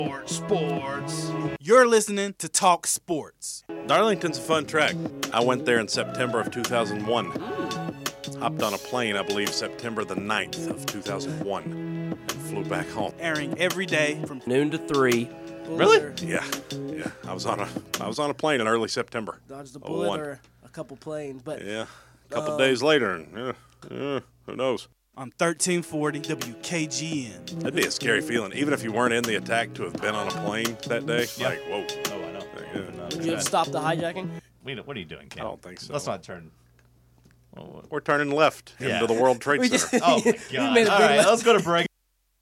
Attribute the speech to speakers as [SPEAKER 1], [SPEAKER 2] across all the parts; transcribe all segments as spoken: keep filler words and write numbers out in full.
[SPEAKER 1] Sports. You're listening to Talk Sports.
[SPEAKER 2] Darlington's a fun track. I went there in September of two thousand one. Hopped on a plane, I believe, September the ninth of two thousand one, and flew back home.
[SPEAKER 1] Airing every day from
[SPEAKER 3] noon to three.
[SPEAKER 2] Really? Yeah, yeah. I was on a I was on a plane in early September.
[SPEAKER 4] Dodged the bullet or a couple planes, but
[SPEAKER 2] yeah, a couple
[SPEAKER 4] uh,
[SPEAKER 2] days later, and yeah, yeah, who knows?
[SPEAKER 1] On thirteen forty W K G N.
[SPEAKER 2] That'd be a scary feeling, even if you weren't in the attack, to have been on a plane that day.
[SPEAKER 5] Yeah.
[SPEAKER 2] Like, whoa.
[SPEAKER 5] Oh, I know.
[SPEAKER 2] Yeah.
[SPEAKER 5] No,
[SPEAKER 4] Did you have stopped the hijacking?
[SPEAKER 5] we don't- what are you doing, Ken?
[SPEAKER 2] I don't think so.
[SPEAKER 5] Let's not turn. Oh,
[SPEAKER 2] We're turning left
[SPEAKER 5] Yeah.
[SPEAKER 2] into the World Trade
[SPEAKER 4] We
[SPEAKER 2] Center.
[SPEAKER 4] just-
[SPEAKER 5] oh my
[SPEAKER 4] You
[SPEAKER 5] God.
[SPEAKER 4] made a
[SPEAKER 5] All
[SPEAKER 4] big
[SPEAKER 5] right,
[SPEAKER 4] left.
[SPEAKER 5] let's go to break.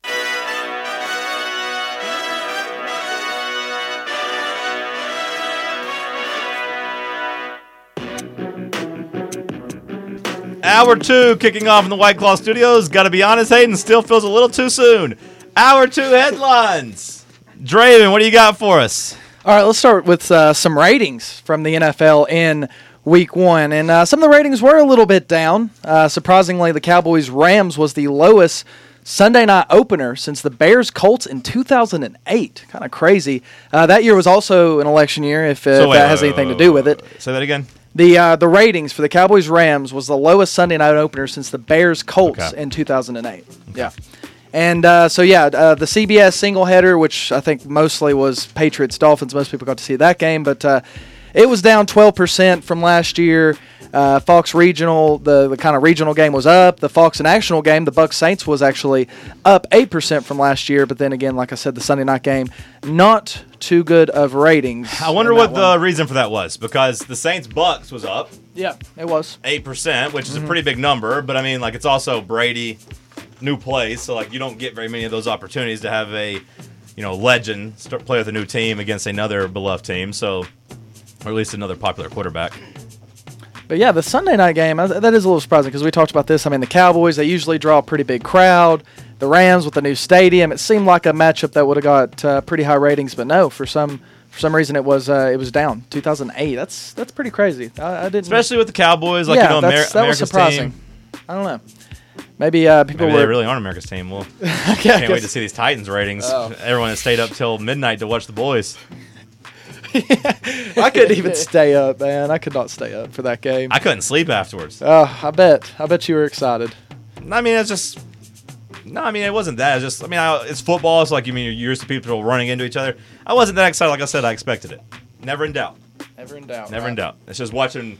[SPEAKER 5] Hour two kicking off in the White Claw Studios. Got to be honest, Hayden still feels a little too soon. Hour two headlines. Draven, what do you got for us?
[SPEAKER 6] All right, let's start with uh, some ratings from the N F L in week one. And uh, some of the ratings were a little bit down. Uh, surprisingly, the Cowboys-Rams was the lowest Sunday night opener since the Bears-Colts in two thousand eight. Kind of crazy. Uh, that year was also an election year, if, uh,
[SPEAKER 5] So
[SPEAKER 6] if
[SPEAKER 5] wait,
[SPEAKER 6] that
[SPEAKER 5] wait,
[SPEAKER 6] has
[SPEAKER 5] wait,
[SPEAKER 6] anything
[SPEAKER 5] wait,
[SPEAKER 6] to do
[SPEAKER 5] wait,
[SPEAKER 6] with it.
[SPEAKER 5] wait. Say that again.
[SPEAKER 6] The uh, the ratings for the Cowboys-Rams was the lowest Sunday night opener since the Bears-Colts
[SPEAKER 5] Okay.
[SPEAKER 6] in two thousand eight. Yeah. And uh, so, yeah, uh, the C B S single header, which I think mostly was Patriots-Dolphins. Most people got to see that game. But uh, it was down twelve percent from last year. Uh, Fox Regional, the, the kind of regional game was up. The Fox National game, the Bucs-Saints, was actually up eight percent from last year. But then again, like I said, the Sunday night game, not too good of ratings.
[SPEAKER 5] I wonder
[SPEAKER 6] in
[SPEAKER 5] what
[SPEAKER 6] that one.
[SPEAKER 5] the reason for that was, because the Saints-Bucks was up
[SPEAKER 6] Yeah, it was.
[SPEAKER 5] eight percent, which is
[SPEAKER 6] Mm-hmm.
[SPEAKER 5] a pretty big number, but I mean, like, it's also Brady, new place, so like you don't get very many of those opportunities to have a, you know, legend start play with a new team against another beloved team, so, or at least another popular quarterback.
[SPEAKER 6] But yeah, the Sunday night game, uh, that is a little surprising because we talked about this. I mean, the Cowboys, they usually draw a pretty big crowd. The Rams with the new stadium, it seemed like a matchup that would have got uh, pretty high ratings, but no, for some for some reason it was uh, it was down. two thousand eight. That's that's pretty crazy. I, I didn't
[SPEAKER 5] Especially with the Cowboys, like,
[SPEAKER 6] yeah,
[SPEAKER 5] you know, Amer-
[SPEAKER 6] that's, that was
[SPEAKER 5] America's
[SPEAKER 6] surprising.
[SPEAKER 5] team.
[SPEAKER 6] I don't know. Maybe uh, people
[SPEAKER 5] Maybe
[SPEAKER 6] were
[SPEAKER 5] they really aren't America's team. Well,
[SPEAKER 6] Okay, I
[SPEAKER 5] can't wait
[SPEAKER 6] guess-
[SPEAKER 5] to see these Titans ratings.
[SPEAKER 6] Oh.
[SPEAKER 5] Everyone has stayed up till midnight to watch the boys.
[SPEAKER 6] I couldn't even stay up, man. I could not stay up for that game.
[SPEAKER 5] I couldn't sleep afterwards.
[SPEAKER 6] Oh, I bet. I bet you were excited.
[SPEAKER 5] I mean, it's just no. I mean, it wasn't that. It's just, I mean, I, it's football. It's like, you mean, you're used to people running into each other. I wasn't that excited. Like I said, I expected it. Never in doubt.
[SPEAKER 6] Never in doubt.
[SPEAKER 5] Never in doubt. It's just watching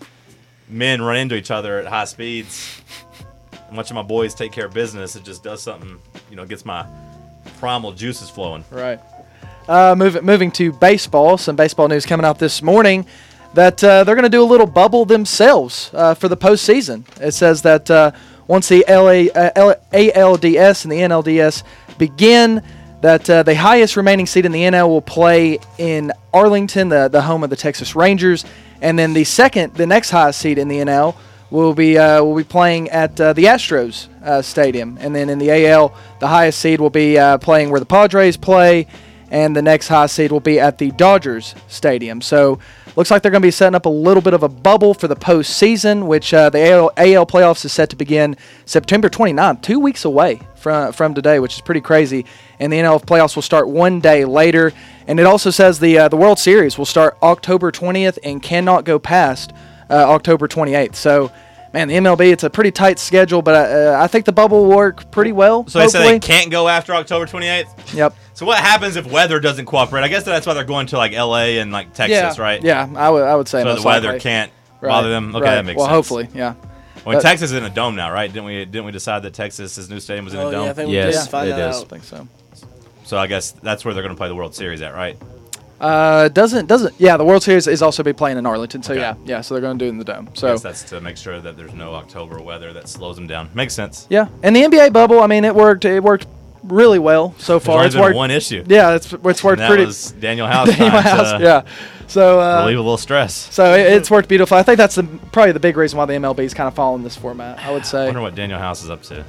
[SPEAKER 5] men run into each other at high speeds and watching my boys take care of business. It just does something. You know, gets my primal juices flowing.
[SPEAKER 6] Right. Uh, moving moving to baseball, some baseball news coming out this morning that uh, they're going to do a little bubble themselves uh, for the postseason. It says that uh, once the L A, uh, L- A L D S and the N L D S begin, that uh, the highest remaining seed in the N L will play in Arlington, the, the home of the Texas Rangers, and then the second, the next highest seed in the N L will be uh, will be playing at uh, the Astros uh, Stadium, and then in the A L, the highest seed will be uh, playing where the Padres play, and the next high seed will be at the Dodgers Stadium. So looks like they're going to be setting up a little bit of a bubble for the postseason, which uh, the A L, A L playoffs is set to begin September twenty-ninth, two weeks away from from today, which is pretty crazy. And the N L playoffs will start one day later. And it also says the uh, the World Series will start October twentieth and cannot go past uh, October twenty-eighth. So, man, the M L B, it's a pretty tight schedule, but uh, I think the bubble will work pretty well.
[SPEAKER 5] So they
[SPEAKER 6] hopefully.
[SPEAKER 5] said they can't go after October twenty-eighth?
[SPEAKER 6] Yep.
[SPEAKER 5] So what happens if weather doesn't cooperate? I guess that's why they're going to like L A and like Texas,
[SPEAKER 6] yeah.
[SPEAKER 5] right?
[SPEAKER 6] Yeah, I would I would say
[SPEAKER 5] So
[SPEAKER 6] most
[SPEAKER 5] the weather
[SPEAKER 6] likely.
[SPEAKER 5] can't
[SPEAKER 6] Right,
[SPEAKER 5] bother them. Okay,
[SPEAKER 6] right.
[SPEAKER 5] that makes
[SPEAKER 6] well,
[SPEAKER 5] sense.
[SPEAKER 6] hopefully, yeah.
[SPEAKER 5] Well,
[SPEAKER 6] But-
[SPEAKER 5] Texas is in a dome now, right? Didn't we? Didn't we decide that Texas's new stadium was in
[SPEAKER 4] oh,
[SPEAKER 5] a dome?
[SPEAKER 4] yeah, I think we
[SPEAKER 3] Yes,
[SPEAKER 4] just find
[SPEAKER 3] it
[SPEAKER 4] that
[SPEAKER 3] is.
[SPEAKER 6] I
[SPEAKER 4] out.
[SPEAKER 6] think so.
[SPEAKER 5] So I guess that's where they're going to play the World Series at, right?
[SPEAKER 6] Uh, doesn't doesn't yeah. The World Series is also be playing in Arlington, so
[SPEAKER 5] Okay.
[SPEAKER 6] yeah, yeah. So they're going to do it in the dome.
[SPEAKER 5] I
[SPEAKER 6] So
[SPEAKER 5] guess that's to make sure that there's no October weather that slows them down. Makes sense.
[SPEAKER 6] yeah, and the N B A bubble. I mean, it worked. It worked really well so
[SPEAKER 5] There's
[SPEAKER 6] far.
[SPEAKER 5] only
[SPEAKER 6] It's
[SPEAKER 5] been
[SPEAKER 6] worked.
[SPEAKER 5] one issue.
[SPEAKER 6] Yeah, it's it's
[SPEAKER 5] And
[SPEAKER 6] worked
[SPEAKER 5] that
[SPEAKER 6] pretty.
[SPEAKER 5] was Daniel House
[SPEAKER 6] Daniel
[SPEAKER 5] trying
[SPEAKER 6] House,
[SPEAKER 5] to
[SPEAKER 6] yeah. So uh,
[SPEAKER 5] relieve a little stress.
[SPEAKER 6] so it, it's worked beautiful. I think that's the probably the big reason why the M L B is kind of following this format. I would
[SPEAKER 5] I
[SPEAKER 6] say.
[SPEAKER 5] wonder what Daniel House is up to.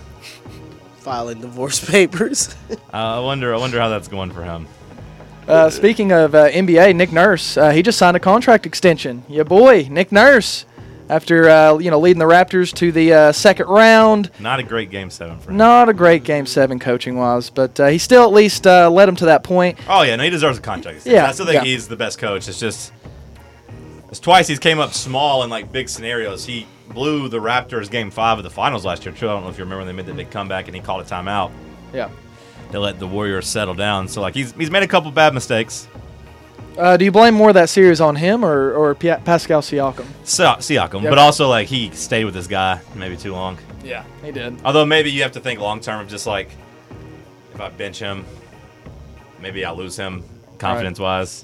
[SPEAKER 4] Filing divorce papers.
[SPEAKER 5] Uh, I wonder. I wonder how that's going for him.
[SPEAKER 6] Uh, speaking of uh, N B A, Nick Nurse, uh, he just signed a contract extension. Your boy, Nick Nurse. after uh, you know leading the Raptors to the uh, second round.
[SPEAKER 5] Not a great game seven for him.
[SPEAKER 6] Not a great game seven coaching wise, but uh, he still at least uh, led him to that point.
[SPEAKER 5] Oh yeah, no, he deserves a contract.
[SPEAKER 6] Yeah,
[SPEAKER 5] I still think
[SPEAKER 6] yeah.
[SPEAKER 5] he's the best coach. It's just it's twice he's came up small in like big scenarios. He blew the Raptors game five of the finals last year. Too. I don't know if you remember they made the big comeback and he called a timeout.
[SPEAKER 6] Yeah.
[SPEAKER 5] They let the Warriors settle down. So like he's he's made a couple bad mistakes.
[SPEAKER 6] Uh, do you blame more of that series on him or or P- Pascal Siakam?
[SPEAKER 5] Si- Siakam,
[SPEAKER 6] Yep.
[SPEAKER 5] but also like he stayed with this guy maybe too long.
[SPEAKER 6] Yeah, he did.
[SPEAKER 5] Although maybe you have to think long term of just like if I bench him, maybe I lose him confidence wise.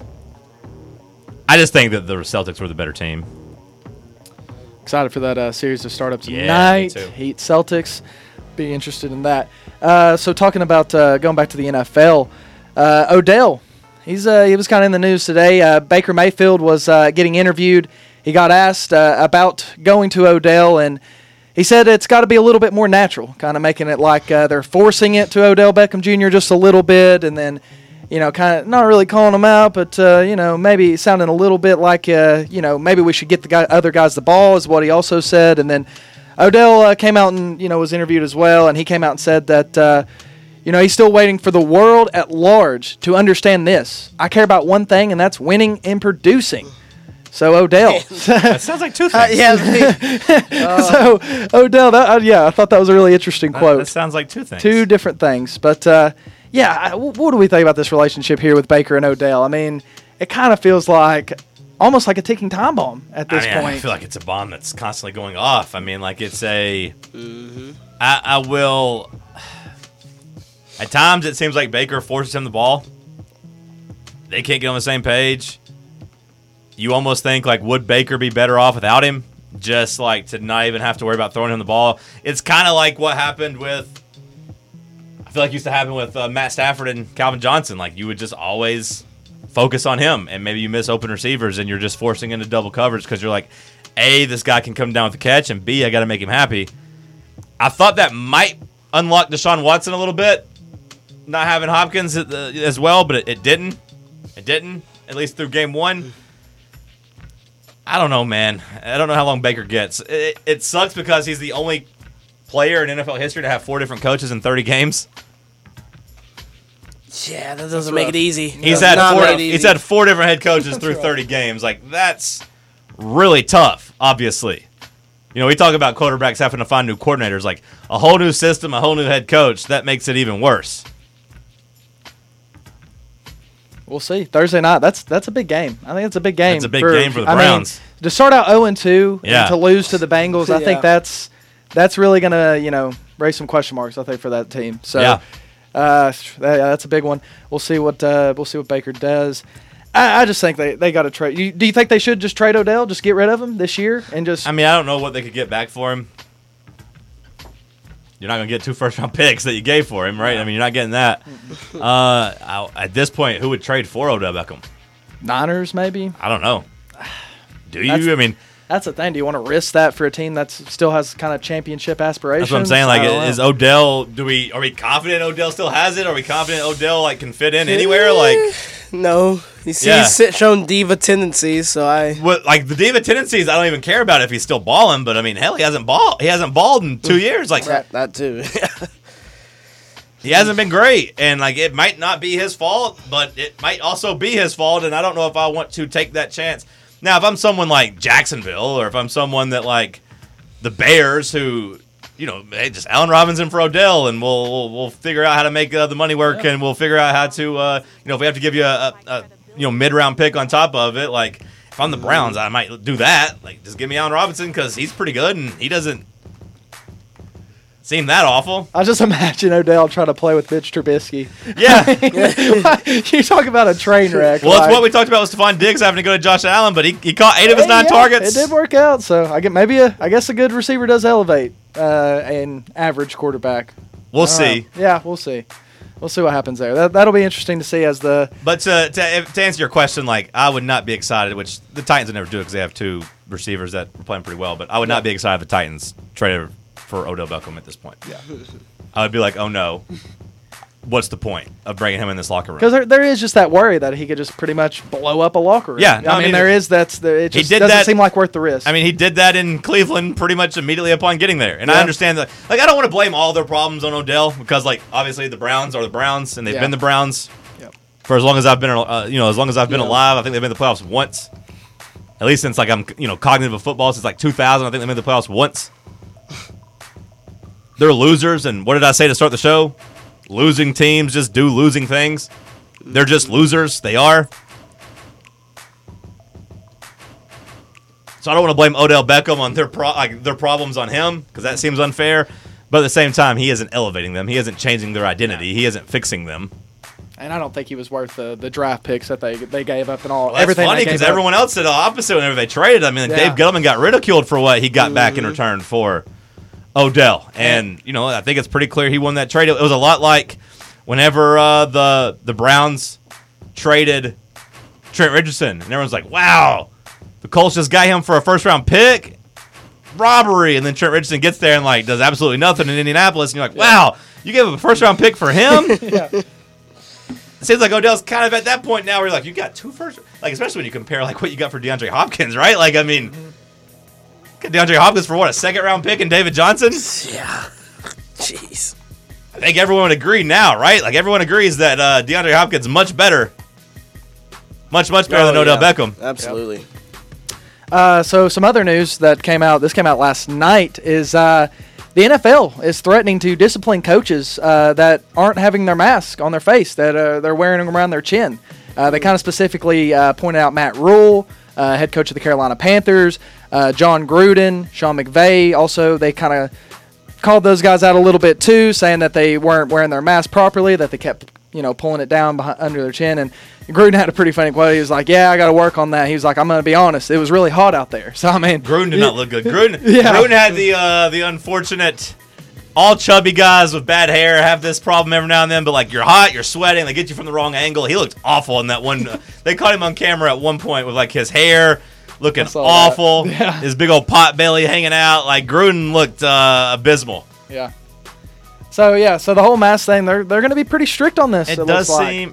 [SPEAKER 5] I just think that the Celtics were the better team.
[SPEAKER 6] Excited for that uh, series to start up
[SPEAKER 5] Yeah,
[SPEAKER 6] tonight.
[SPEAKER 5] me too.
[SPEAKER 6] Heat Celtics. Be interested in that. Uh, so talking about uh, going back to the N F L, uh, Odell. He's uh, he was kind of in the news today. Uh, Baker Mayfield was uh, getting interviewed. He got asked uh, about going to Odell, and he said it's got to be a little bit more natural, kind of making it like uh, they're forcing it to Odell Beckham Junior just a little bit, and then, you know, kind of not really calling him out, but, uh, you know, maybe sounding a little bit like, uh, you know, maybe we should get the guy, other guys the ball is what he also said. And then Odell uh, came out and, you know, was interviewed as well, and he came out and said that, uh, you know, he's still waiting for the world at large to understand this. I care about one thing, and that's winning and producing. So Odell.
[SPEAKER 5] That sounds like two
[SPEAKER 4] Uh,
[SPEAKER 5] things.
[SPEAKER 4] yeah,
[SPEAKER 6] so Odell, that, uh, yeah, I thought that was a really interesting
[SPEAKER 5] That-
[SPEAKER 6] quote.
[SPEAKER 5] That sounds like two things.
[SPEAKER 6] Two different things, but uh, yeah, I, w- what do we think about this relationship here with Baker and Odell? I mean, it kind of feels like almost like a ticking time bomb at this
[SPEAKER 5] I mean,
[SPEAKER 6] point.
[SPEAKER 5] I feel like it's a bomb that's constantly going off. I mean, like it's a. I, I will. At times, it seems like Baker forces him the ball. They can't get on the same page. You almost think like, would Baker be better off without him? Just like to not even have to worry about throwing him the ball. It's kind of like what happened with. I feel like it used to happen with uh, Matt Stafford and Calvin Johnson. Like you would just always focus on him, and maybe you miss open receivers, and you're just forcing into double coverage because you're like, A, this guy can come down with the catch, and B, I got to make him happy. I thought that might unlock Deshaun Watson a little bit, not having Hopkins as well, but it, it didn't. It didn't, at least through game one. I don't know, man. I don't know how long Baker gets. It, it sucks because he's the only player in N F L history to have four different coaches in thirty games.
[SPEAKER 4] yeah, that doesn't make it easy.
[SPEAKER 5] He's
[SPEAKER 4] Does
[SPEAKER 5] had
[SPEAKER 4] not
[SPEAKER 5] four.
[SPEAKER 4] make it
[SPEAKER 5] He's
[SPEAKER 4] easy.
[SPEAKER 5] had four different head coaches through thirty games. Like that's really tough. Obviously, you know we talk about quarterbacks having to find new coordinators. Like a whole new system, a whole new head coach. That makes it even worse.
[SPEAKER 6] We'll see. Thursday night, that's that's a big game. I think it's a big game.
[SPEAKER 5] It's a big game for the
[SPEAKER 6] I mean,
[SPEAKER 5] Browns.
[SPEAKER 6] to start out oh and two
[SPEAKER 5] Yeah.
[SPEAKER 6] and to lose to the Bengals, I
[SPEAKER 4] Yeah.
[SPEAKER 6] think that's that's really going to, you know, raise some question marks, I think, for that team. So
[SPEAKER 5] Yeah.
[SPEAKER 6] uh, that, yeah, that's a big one. We'll see what uh, we'll see what Baker does. I, I just think they, they got to trade. You, do you think they should just trade Odell, just get rid of him this year and just
[SPEAKER 5] I mean, I don't know what they could get back for him. You're not going to get two first-round picks that you gave for him, right? I mean, you're not getting that. Uh, I, at this point, who would trade for Odell Beckham?
[SPEAKER 6] Niners maybe?
[SPEAKER 5] I don't know. Do you?
[SPEAKER 6] That's-
[SPEAKER 5] I mean,
[SPEAKER 6] That's the thing. Do you want to risk that for a team that still has kind of championship aspirations?
[SPEAKER 5] that's what I'm saying. Like,
[SPEAKER 6] I don't
[SPEAKER 5] is
[SPEAKER 6] know.
[SPEAKER 5] Odell? Do we? Are we confident Odell still has it? Are we confident Odell like can fit in anywhere? Like,
[SPEAKER 4] No, you see,
[SPEAKER 5] Yeah.
[SPEAKER 4] he's shown diva tendencies, so I.
[SPEAKER 5] what? Like the diva tendencies? I don't even care about if he's still balling. But I mean, hell, he hasn't balled. He hasn't balled in two years. Like,
[SPEAKER 4] That, that too.
[SPEAKER 5] he hasn't been great, and like it might not be his fault, but it might also be his fault. And I don't know if I want to take that chance. Now, if I'm someone like Jacksonville, or if I'm someone that like the Bears, who, you know, hey, just Allen Robinson for Odell, and we'll we'll, we'll figure out how to make uh, the money work, and we'll figure out how to, uh, you know, if we have to give you a, a, a you know mid round pick on top of it, like if I'm the Browns, I might do that. Like, just give me Allen Robinson because he's pretty good, and he doesn't seem that awful.
[SPEAKER 6] I just imagine Odell trying to play with Mitch Trubisky.
[SPEAKER 5] Yeah.
[SPEAKER 6] You talk about a train wreck.
[SPEAKER 5] Well, that's
[SPEAKER 6] like-
[SPEAKER 5] what we talked about with Stephon Diggs having to go to Josh Allen, but he, he caught eight of his
[SPEAKER 6] Hey,
[SPEAKER 5] nine
[SPEAKER 6] yeah,
[SPEAKER 5] targets.
[SPEAKER 6] It did work out, so I get maybe a I guess a good receiver does elevate uh, an average quarterback.
[SPEAKER 5] We'll
[SPEAKER 6] I don't
[SPEAKER 5] see.
[SPEAKER 6] know. Yeah, we'll see. We'll see what happens there. That that'll be interesting to see as the
[SPEAKER 5] But to, to, to answer your question, like I would not be excited, which the Titans would never do it because they have two receivers that are playing pretty well. But I would not be excited if the Titans traded for Odell Beckham at this point. Yeah, I would be like, oh no, what's the point of bringing him in this locker room?
[SPEAKER 6] Because there, there is just that worry that he could just pretty much blow up a locker room.
[SPEAKER 5] Yeah, no,
[SPEAKER 6] I,
[SPEAKER 5] I
[SPEAKER 6] mean,
[SPEAKER 5] mean,
[SPEAKER 6] there is that's the it
[SPEAKER 5] he
[SPEAKER 6] just
[SPEAKER 5] did
[SPEAKER 6] doesn't
[SPEAKER 5] that-
[SPEAKER 6] seem like worth the risk.
[SPEAKER 5] I mean, he did that in Cleveland pretty much immediately upon getting there. And I
[SPEAKER 6] Yeah.
[SPEAKER 5] understand that. Like, I don't want to blame all their problems on Odell because, like, obviously the Browns are the Browns, and they've
[SPEAKER 6] Yeah.
[SPEAKER 5] been the Browns
[SPEAKER 6] Yep.
[SPEAKER 5] for as long as I've been, uh, you know, as long as I've been
[SPEAKER 4] Yeah.
[SPEAKER 5] alive. I think they've been in the playoffs once. At least since, like, I'm, you know, cognitive of football since, like, two thousand. I think they've been in the playoffs once. They're losers, and what did I say to start the show? Losing teams just do losing things. They're just losers. They are. So I don't want to blame Odell Beckham on their pro- like their problems on him because that seems unfair. But at the same time, he isn't elevating them. He isn't changing their identity. He isn't fixing them.
[SPEAKER 6] and I don't think he was worth the, the draft picks that they they gave up and all.
[SPEAKER 5] Well, that's
[SPEAKER 6] everything
[SPEAKER 5] funny
[SPEAKER 6] they gave
[SPEAKER 5] because
[SPEAKER 6] up.
[SPEAKER 5] everyone else did the opposite whenever they traded. I mean, like
[SPEAKER 6] Yeah.
[SPEAKER 5] Dave Gettleman got ridiculed for what he got back
[SPEAKER 6] Mm-hmm.
[SPEAKER 5] in return for Odell. And, you know, I think it's pretty clear he won that trade. It was a lot like whenever uh, the the Browns traded Trent Richardson. And everyone's like, wow, the Colts just got him for a first-round pick? Robbery. And then Trent Richardson gets there and, like, does absolutely nothing in Indianapolis. And you're like, wow, you gave him a first-round pick for him?
[SPEAKER 6] Yeah.
[SPEAKER 5] It seems like Odell's kind of at that point now where you're like, you got two first, like, especially when you compare, like, what you got for DeAndre Hopkins, right? Like, I mean, got DeAndre Hopkins for what, a second round pick and David Johnson?
[SPEAKER 4] Yeah. Jeez.
[SPEAKER 5] I think everyone would agree now, right? Like, everyone agrees that uh, DeAndre Hopkins is much better. Much, much better
[SPEAKER 4] Oh,
[SPEAKER 5] than Odell
[SPEAKER 4] yeah.
[SPEAKER 5] Beckham.
[SPEAKER 4] Absolutely.
[SPEAKER 6] Uh, so some other news that came out, this came out last night, is uh, the N F L is threatening to discipline coaches uh, that aren't having their mask on their face, that uh, they're wearing them around their chin. Uh, they kind of specifically uh, pointed out Matt Rule, uh, head coach of the Carolina Panthers, uh, John Gruden, Sean McVay. Also, they kind of called those guys out a little bit too, saying that they weren't wearing their mask properly, that they kept, you know, pulling it down behind, under their chin. And Gruden had a pretty funny quote. He was like, yeah, I got to work on that. He was like, I'm going to be honest. It was really hot out there. So, I mean.
[SPEAKER 5] Gruden did not look good. Gruden,
[SPEAKER 6] Yeah.
[SPEAKER 5] Gruden had the uh, the unfortunate, all chubby guys with bad hair have this problem every now and then, but like you're hot, you're sweating, they get you from the wrong angle. He looked awful in that one. Uh, they caught him on camera at one point with like his hair looking
[SPEAKER 6] I saw
[SPEAKER 5] awful,
[SPEAKER 6] that. Yeah.
[SPEAKER 5] his big old pot belly hanging out. Like Gruden looked uh, abysmal.
[SPEAKER 6] Yeah. So, yeah, so the whole mask thing, they're, they're going to be pretty strict on this.
[SPEAKER 5] It,
[SPEAKER 6] It,
[SPEAKER 5] does
[SPEAKER 6] looks like.
[SPEAKER 5] seem.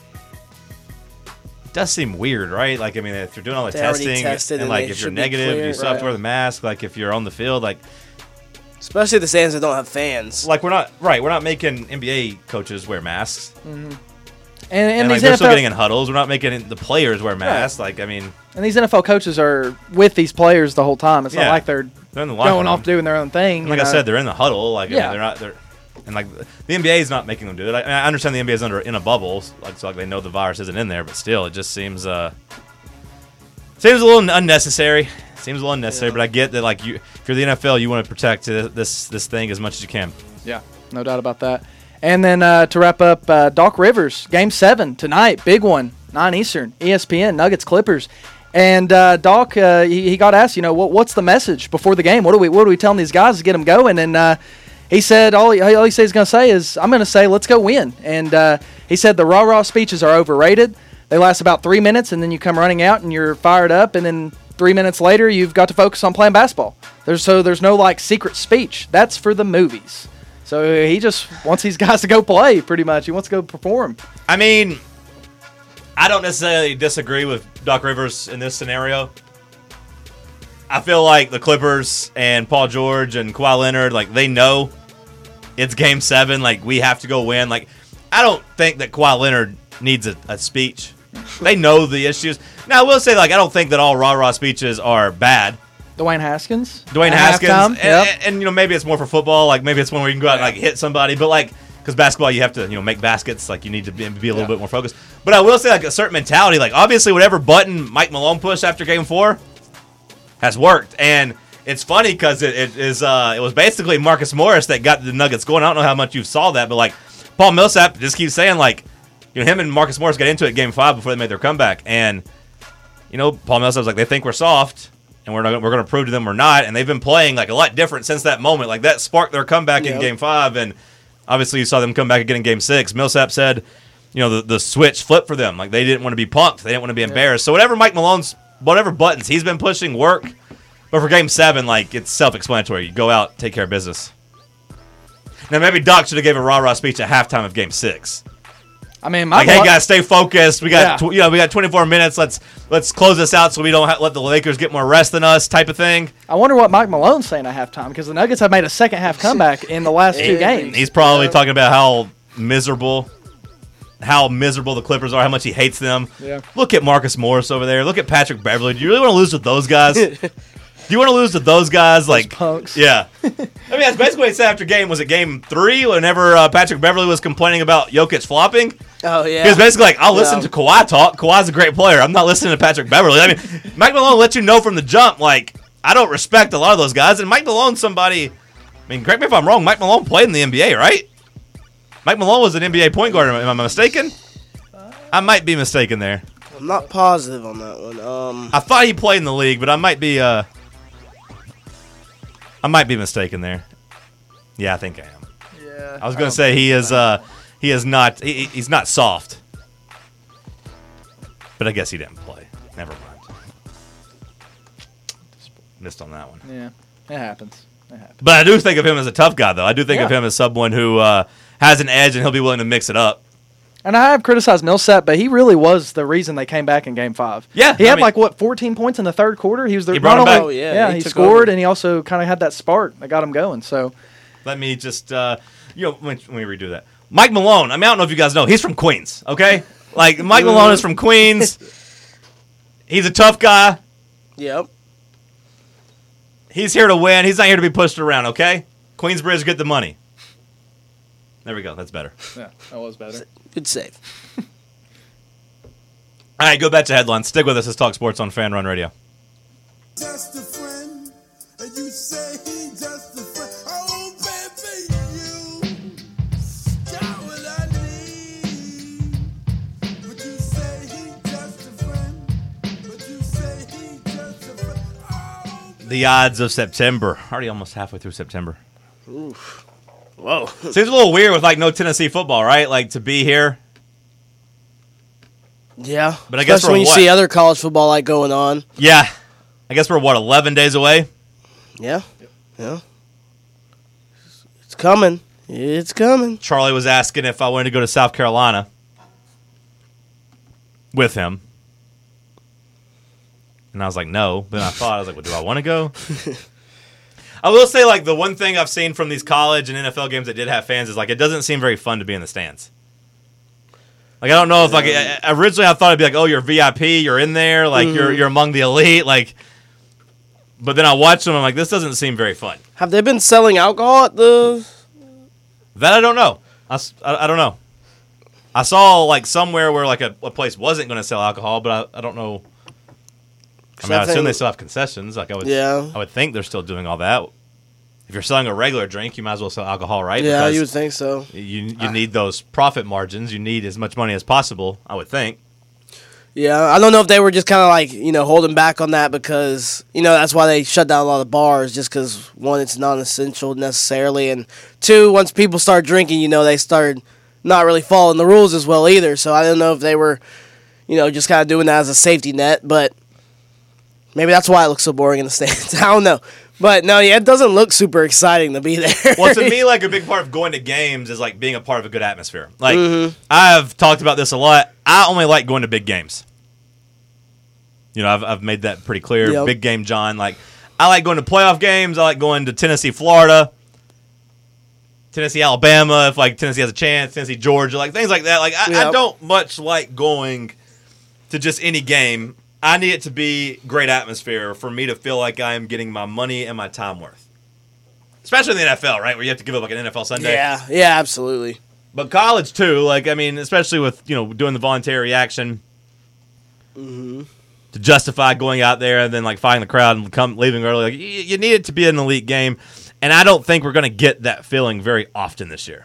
[SPEAKER 5] It does seem weird, right? Like, I mean, if you're doing all the
[SPEAKER 4] They already
[SPEAKER 5] testing,
[SPEAKER 4] tested
[SPEAKER 5] and
[SPEAKER 4] and
[SPEAKER 5] like
[SPEAKER 4] they
[SPEAKER 5] if you're
[SPEAKER 4] should be
[SPEAKER 5] negative,
[SPEAKER 4] clear,
[SPEAKER 5] you still have to
[SPEAKER 6] right.
[SPEAKER 5] wear the mask. Like, if you're on the field, like,
[SPEAKER 4] Especially the stands that don't have fans.
[SPEAKER 5] like we're not right. We're not making N B A coaches wear masks,
[SPEAKER 6] And, and,
[SPEAKER 5] and, like
[SPEAKER 6] these
[SPEAKER 5] they're
[SPEAKER 6] N F L,
[SPEAKER 5] still getting in huddles. We're not making the players wear masks. Like, I mean,
[SPEAKER 6] and these N F L coaches are with these players the whole time. It's
[SPEAKER 5] Yeah.
[SPEAKER 6] not like they're
[SPEAKER 5] they're in the locker
[SPEAKER 6] going
[SPEAKER 5] room.
[SPEAKER 6] off doing their own thing.
[SPEAKER 5] And like
[SPEAKER 6] you
[SPEAKER 5] I
[SPEAKER 6] know.
[SPEAKER 5] said, they're in the huddle. Like, I mean,
[SPEAKER 6] Yeah.
[SPEAKER 5] they're not. They're and like the N B A is not making them do it. I, I understand the N B A is under in a bubble, like so like they know the virus isn't in there, but still, it just seems uh seems a little unnecessary. Seems a little unnecessary, but I get that like you, if you're the N F L, you want to protect uh, this this thing as much as you can.
[SPEAKER 6] Yeah, no doubt about that. And then uh, to wrap up, uh, Doc Rivers, Game seven tonight, big one, nine Eastern, E S P N, Nuggets, Clippers. And uh, Doc, uh, he, he got asked, you know, what, what's the message before the game? What are we what are we telling these guys to get them going? And uh, he said, all he, all he says he's going to say is, I'm going to say, let's go win. And uh, he said the rah-rah speeches are overrated. They last about three minutes, and then you come running out, and you're fired up, and then three minutes later, you've got to focus on playing basketball. There's so there's no like secret speech. That's for the movies. So he just wants these guys to go play. Pretty much, he wants to go perform.
[SPEAKER 5] I mean, I don't necessarily disagree with Doc Rivers in this scenario. I feel like the Clippers and Paul George and Kawhi Leonard, like they know it's Game Seven. Like we have to go win. Like I don't think that Kawhi Leonard needs a, a speech. They know the issues. Now I will say, like I don't think that all rah rah speeches are bad.
[SPEAKER 6] Dwayne Haskins.
[SPEAKER 5] Dwayne
[SPEAKER 6] at
[SPEAKER 5] Haskins,
[SPEAKER 6] halftime,
[SPEAKER 5] and,
[SPEAKER 6] yep.
[SPEAKER 5] and, and, you know maybe it's more for football. Like maybe it's one where you can go out and like hit somebody, but like because basketball you have to you know make baskets. Like you need to be, be a little
[SPEAKER 6] Yeah.
[SPEAKER 5] bit more focused. But I will say like a certain mentality. Like obviously whatever button Mike Malone pushed after Game Four has worked, and it's funny because it, it is uh, it was basically Marcus Morris that got the Nuggets going. I don't know how much you saw that, but like Paul Millsap just keeps saying like you know him and Marcus Morris got into it Game Five before they made their comeback, and you know Paul Millsap's like they think we're soft. And we're not, we're going to prove to them we're not. And they've been playing like a lot different since that moment. Like that sparked their comeback in
[SPEAKER 4] Yep.
[SPEAKER 5] Game Five, and obviously you saw them come back again in Game Six. Millsap said, you know, the, the switch flipped for them. Like they didn't want to be punked. They didn't want to be embarrassed. So whatever Mike Malone's, whatever buttons he's been pushing work. But for Game Seven, like it's self-explanatory. You go out, take care of business. Now maybe Doc should have gave a rah-rah speech at halftime of Game Six.
[SPEAKER 6] I mean, my
[SPEAKER 5] Like, hey
[SPEAKER 6] Malone-
[SPEAKER 5] guys, stay focused. We got
[SPEAKER 6] Yeah.
[SPEAKER 5] tw- you know we got twenty-four minutes. Let's let's close this out so we don't ha- let the Lakers get more rest than us, type of thing.
[SPEAKER 6] I wonder what Mike Malone's saying at halftime because the Nuggets have made a second half comeback in the last two games.
[SPEAKER 5] He's probably talking about how miserable, how miserable the Clippers are, how much he hates them.
[SPEAKER 6] Yeah.
[SPEAKER 5] Look at Marcus Morris over there. Look at Patrick Beverly. Do you really want to lose with those guys? Do you want to lose to those guys? Like
[SPEAKER 6] punks.
[SPEAKER 5] Yeah. I mean, that's basically what he said after game. Was it game three whenever uh, Patrick Beverly was complaining about Jokic flopping?
[SPEAKER 4] Oh, yeah.
[SPEAKER 5] He was basically like, I'll listen
[SPEAKER 4] Yeah.
[SPEAKER 5] to Kawhi talk. Kawhi's a great player. I'm not listening to Patrick Beverly. I mean, Mike Malone let you know from the jump, like, I don't respect a lot of those guys. And Mike Malone's somebody, I mean, correct me if I'm wrong, Mike Malone played in the N B A, right? Mike Malone was an N B A point guard. Am I mistaken? I might be mistaken there.
[SPEAKER 4] I'm not positive on that one. Um,
[SPEAKER 5] I thought he played in the league, but I might be, uh, I might be mistaken there. Yeah, I think I am.
[SPEAKER 6] Yeah.
[SPEAKER 5] I was going to say he is, uh, he is not, he, he's not soft. But I guess he didn't play. Never mind. Missed on that one.
[SPEAKER 6] Yeah, it happens. It happens.
[SPEAKER 5] But I do think of him as a tough guy, though. I do think of
[SPEAKER 6] Yeah.
[SPEAKER 5] him as someone who uh, has an edge and he'll be willing to mix it up.
[SPEAKER 6] And I have criticized Millsap, but he really was the reason they came back in Game Five.
[SPEAKER 5] Yeah,
[SPEAKER 6] he
[SPEAKER 5] I
[SPEAKER 6] had
[SPEAKER 5] mean-
[SPEAKER 6] like what fourteen points in the third quarter. He was the
[SPEAKER 5] He brought
[SPEAKER 6] not
[SPEAKER 5] him back.
[SPEAKER 6] only-
[SPEAKER 4] Oh, yeah,
[SPEAKER 6] yeah,
[SPEAKER 4] he
[SPEAKER 6] he,
[SPEAKER 4] took
[SPEAKER 6] scored,
[SPEAKER 4] over.
[SPEAKER 6] and he also kind of had that spark that got him going. So
[SPEAKER 5] Let me just, uh, you know, let me, let me redo that. Mike Malone. I mean, I don't know if you guys know. He's from Queens, okay? Like, Mike Malone is from Queens. He's a tough guy.
[SPEAKER 4] yep.
[SPEAKER 5] He's here to win. He's not here to be pushed around, okay? Queensbridge, get the money. There we go. That's better.
[SPEAKER 6] yeah, that was better.
[SPEAKER 4] Good save.
[SPEAKER 5] All right, go back to headlines. Stick with us. Let's talk sports on Fan Run Radio.
[SPEAKER 3] Just a friend, and you say he just a friend. Oh, baby, you got what I need. But you say he just a friend. But you say he just a friend. Oh,
[SPEAKER 5] The odds of September. Already almost halfway through September.
[SPEAKER 4] Whoa.
[SPEAKER 5] Seems a little weird with, like, no Tennessee football, right? Like, to be here.
[SPEAKER 4] Yeah.
[SPEAKER 5] But I guess
[SPEAKER 4] Especially
[SPEAKER 5] for
[SPEAKER 4] when you
[SPEAKER 5] what?
[SPEAKER 4] see other college football like going on.
[SPEAKER 5] Yeah. I guess we're, what, eleven days away?
[SPEAKER 4] Yeah. Yeah. It's coming. It's coming.
[SPEAKER 5] Charlie was asking if I wanted to go to South Carolina with him. And I was like, no. Then I thought, I was like, well, do I want to go? I will say, like, the one thing I've seen from these college and N F L games that did have fans is, like, it doesn't seem very fun to be in the stands. Like, I don't know if, like, I- I- originally I thought it'd be like, oh, you're V I P, you're in there, like, you're you're among the elite, like, but then I watched them, I'm like, this doesn't seem very fun.
[SPEAKER 4] Have they been selling alcohol at the...
[SPEAKER 5] That I don't know. I, s- I- I don't know. I saw, like, somewhere where, like, a, a place wasn't going to sell alcohol, but I, I don't know. I mean, I assume they still have concessions. Like, I would,
[SPEAKER 4] Yeah.
[SPEAKER 5] I would think they're still doing all that. If you're selling a regular drink, you might as well sell alcohol, right?
[SPEAKER 4] Yeah,
[SPEAKER 5] Because
[SPEAKER 4] you would think so.
[SPEAKER 5] You you need those profit margins. You need as much money as possible, I would think.
[SPEAKER 4] Yeah, I don't know if they were just kind of like, you know, holding back on that because, you know, that's why they shut down a lot of bars, just because, one, it's non-essential necessarily, and two, once people start drinking, you know, they started not really following the rules as well either, so I don't know if they were, you know, just kind of doing that as a safety net, but maybe that's why it looks so boring in the stands. I don't know. But, no, yeah, it doesn't look super exciting to be there.
[SPEAKER 5] Well, to me, like, a big part of going to games is, like, being a part of a good atmosphere. Like,
[SPEAKER 4] Mm-hmm.
[SPEAKER 5] I've talked about this a lot. I only like going to big games. You know, I've, I've made that pretty clear.
[SPEAKER 4] Yep.
[SPEAKER 5] Big game John. Like, I like going to playoff games. I like going to Tennessee, Florida, Tennessee, Alabama, if, like, Tennessee has a chance, Tennessee, Georgia, like, things like that. Like, I, I
[SPEAKER 4] Yep.
[SPEAKER 5] don't much like going to just any game. I need it to be great atmosphere for me to feel like I am getting my money and my time worth. Especially in the N F L, right, where you have to give up, like, an N F L Sunday.
[SPEAKER 4] yeah, yeah, absolutely.
[SPEAKER 5] But college, too. Like, I mean, especially with, you know, doing the voluntary reaction.
[SPEAKER 4] Mm-hmm.
[SPEAKER 5] To justify going out there and then, like, fighting the crowd and come leaving early. Like, you, you need it to be an elite game. And I don't think we're going to get that feeling very often this year.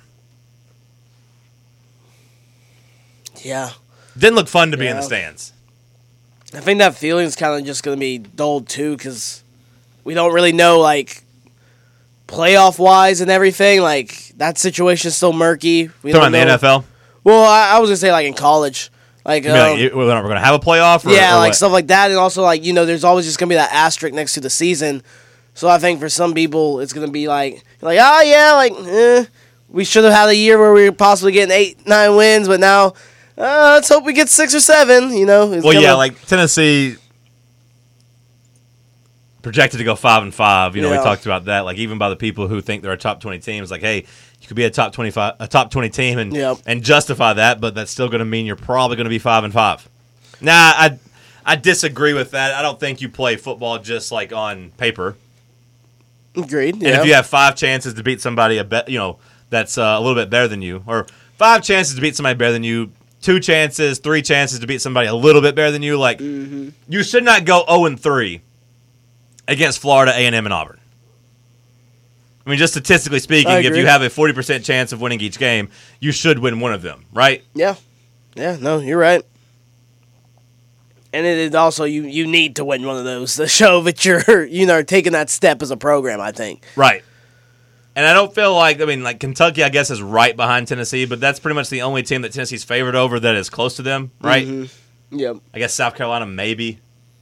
[SPEAKER 4] Yeah.
[SPEAKER 5] Didn't look fun to be in the
[SPEAKER 4] Yeah.
[SPEAKER 5] stands.
[SPEAKER 4] I think that feeling's kind of just going to be dulled, too, because we don't really know, like, playoff-wise and everything. Like, that situation's still murky. We
[SPEAKER 5] Talking about
[SPEAKER 4] don't
[SPEAKER 5] the
[SPEAKER 4] know.
[SPEAKER 5] N F L?
[SPEAKER 4] Well, I, I was going to say, like, in college. Like,
[SPEAKER 5] You mean,
[SPEAKER 4] um,
[SPEAKER 5] like, we're going to have a playoff? Or,
[SPEAKER 4] yeah,
[SPEAKER 5] or
[SPEAKER 4] like,
[SPEAKER 5] what?
[SPEAKER 4] stuff like that. And also, like, you know, there's always just going to be that asterisk next to the season. So I think for some people, it's going to be like, like, oh, yeah, like, eh. we should have had a year where we were possibly getting eight, nine wins, but now uh, let's hope we get six or seven. You know. It's
[SPEAKER 5] Well,
[SPEAKER 4] gonna-
[SPEAKER 5] yeah, like Tennessee projected to go five and five. You know,
[SPEAKER 4] Yeah.
[SPEAKER 5] we talked about that. Like even by the people who think they're a top twenty team, it's like, hey, you could be a top twenty-five, a top twenty team, and
[SPEAKER 4] Yep.
[SPEAKER 5] and justify that, but that's still going to mean you're probably going to be five and five. Nah, I I disagree with that. I don't think you play football just like on paper.
[SPEAKER 4] Agreed.
[SPEAKER 5] And
[SPEAKER 4] Yeah.
[SPEAKER 5] if you have five chances to beat somebody a bet, you know, that's uh, a little bit better than you, or five chances to beat somebody better than you, two chances, three chances to beat somebody a little bit better than you, like
[SPEAKER 4] Mm-hmm.
[SPEAKER 5] you should not go zero and three against Florida, A and M, and Auburn. I mean, just statistically speaking,
[SPEAKER 4] I
[SPEAKER 5] if
[SPEAKER 4] agree.
[SPEAKER 5] you have a forty percent chance of winning each game, you should win one of them, right?
[SPEAKER 4] Yeah. Yeah, no, you're right. And it is also you, you need to win one of those to show that you're you know taking that step as a program, I think.
[SPEAKER 5] Right. And I don't feel like, I mean, like Kentucky, I guess, is right behind Tennessee, but that's pretty much the only team that Tennessee's favored over that is close to them, right?
[SPEAKER 4] Mm-hmm. Yep.
[SPEAKER 5] I guess South Carolina, maybe.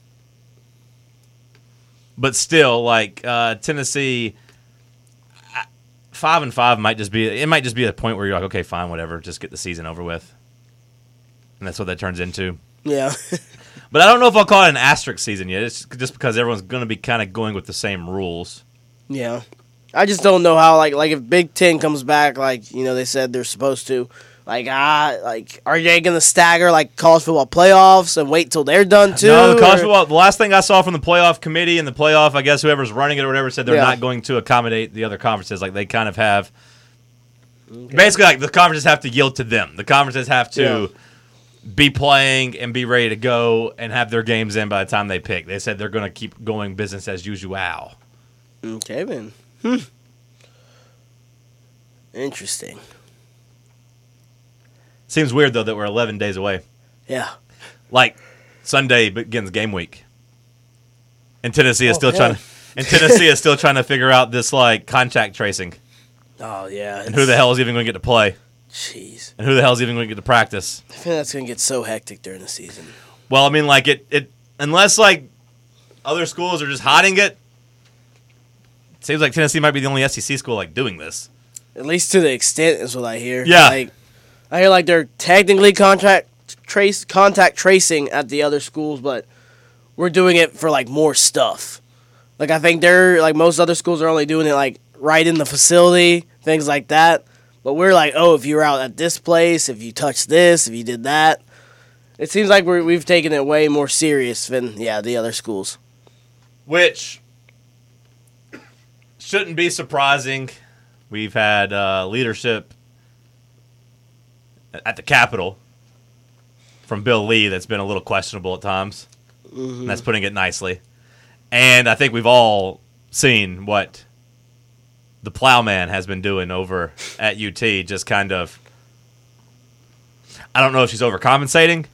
[SPEAKER 5] But still, like, uh, Tennessee, I- five and five might just be, it might just be a point where you're like, okay, fine, whatever, just get the season over with. And that's what that turns into.
[SPEAKER 4] Yeah.
[SPEAKER 5] But I don't know if I'll call it an asterisk season yet. It's just because everyone's going to be kind of going with the same rules.
[SPEAKER 4] Yeah. I just don't know how like like if Big Ten comes back like, you know, they said they're supposed to, like ah like are they gonna stagger like college football playoffs and wait till they're done too?
[SPEAKER 5] No, the college
[SPEAKER 4] or-
[SPEAKER 5] football. The last thing I saw from the playoff committee and the playoff, I guess whoever's running it or whatever, said they're
[SPEAKER 4] Yeah.
[SPEAKER 5] not going to accommodate the other conferences. Like they kind of have, basically, like the conferences have to yield to them. The conferences have to
[SPEAKER 4] Yeah.
[SPEAKER 5] be playing and be ready to go and have their games in by the time they pick. They said they're going to keep going business as usual.
[SPEAKER 4] Okay, man. Hmm. Interesting.
[SPEAKER 5] Seems weird though that we're eleven days away.
[SPEAKER 4] Yeah.
[SPEAKER 5] Like Sunday begins game week, and Tennessee is
[SPEAKER 4] Oh,
[SPEAKER 5] still
[SPEAKER 4] yeah.
[SPEAKER 5] trying. To, and Tennessee is still trying to figure out this like contact tracing
[SPEAKER 4] Oh yeah.
[SPEAKER 5] and who the hell is even going to get to play.
[SPEAKER 4] Jeez.
[SPEAKER 5] And who the hell is even going to get to practice?
[SPEAKER 4] I feel that's gonna get so hectic during the season.
[SPEAKER 5] Well, I mean, like it, it unless like other schools are just hiding it. Seems like Tennessee might be the only S E C school like doing this.
[SPEAKER 4] At least to the extent is what I hear.
[SPEAKER 5] Yeah.
[SPEAKER 4] Like, I hear like they're technically contract trace contact tracing at the other schools, but we're doing it for like more stuff. Like I think they're like most other schools are only doing it like right in the facility, things like that. But we're like, oh, if you were out at this place, if you touched this, if you did that. It seems like we're, we've taken it way more serious than yeah the other schools.
[SPEAKER 5] Which shouldn't be surprising. We've had uh, leadership at the Capitol from Bill Lee that's been a little questionable at times.
[SPEAKER 4] Mm-hmm.
[SPEAKER 5] And that's putting it nicely. And I think we've all seen what the plowman has been doing over at U T. Just kind of, I don't know if she's overcompensating.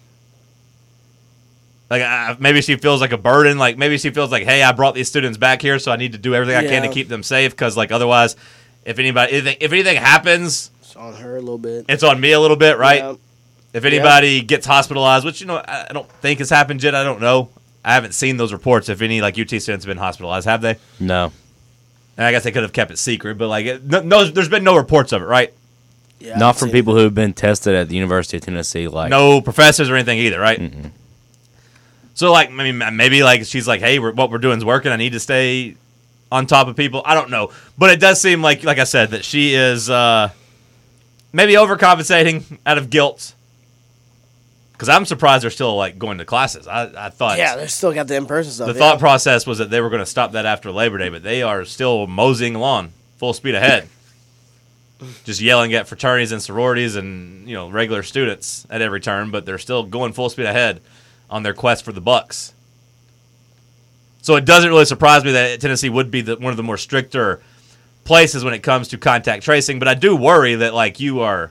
[SPEAKER 5] Like uh, maybe she feels like a burden. Like maybe she feels like, hey, I brought these students back here, so I need to do everything I can to
[SPEAKER 4] Yeah.
[SPEAKER 5] keep them safe. Because like otherwise, if anybody, if, if anything happens,
[SPEAKER 4] It's on her a little bit.
[SPEAKER 5] it's on me a little bit, right?
[SPEAKER 4] Yeah.
[SPEAKER 5] If anybody gets hospitalized, which you know I I don't think has happened yet. I don't know. I haven't seen those reports. If any like U T students have been hospitalized, have they?
[SPEAKER 7] No.
[SPEAKER 5] And I guess they could have kept it secret, but like it, no, no, there's been no reports of it, right?
[SPEAKER 4] Yeah,
[SPEAKER 7] Not
[SPEAKER 4] I've
[SPEAKER 7] from
[SPEAKER 4] seen
[SPEAKER 7] people who have been tested at the University of Tennessee. Like
[SPEAKER 5] No professors or anything either, right? So like, I mean, maybe like she's like, hey, we're, what we're doing is working. I need to stay on top of people. I don't know, but it does seem like, like I said, that she is uh, maybe overcompensating out of guilt. Because I'm surprised they're still like going to classes. I, I thought
[SPEAKER 4] Yeah, they still got the in-person stuff.
[SPEAKER 5] the
[SPEAKER 4] yeah.
[SPEAKER 5] thought process was that they were going to stop that after Labor Day, but they are still moseying along, full speed ahead, just yelling at fraternities and sororities and you know regular students at every turn. But they're still going full speed ahead on their quest for the bucks. So it doesn't really surprise me that Tennessee would be the, one of the more stricter places when it comes to contact tracing. But I do worry that like you are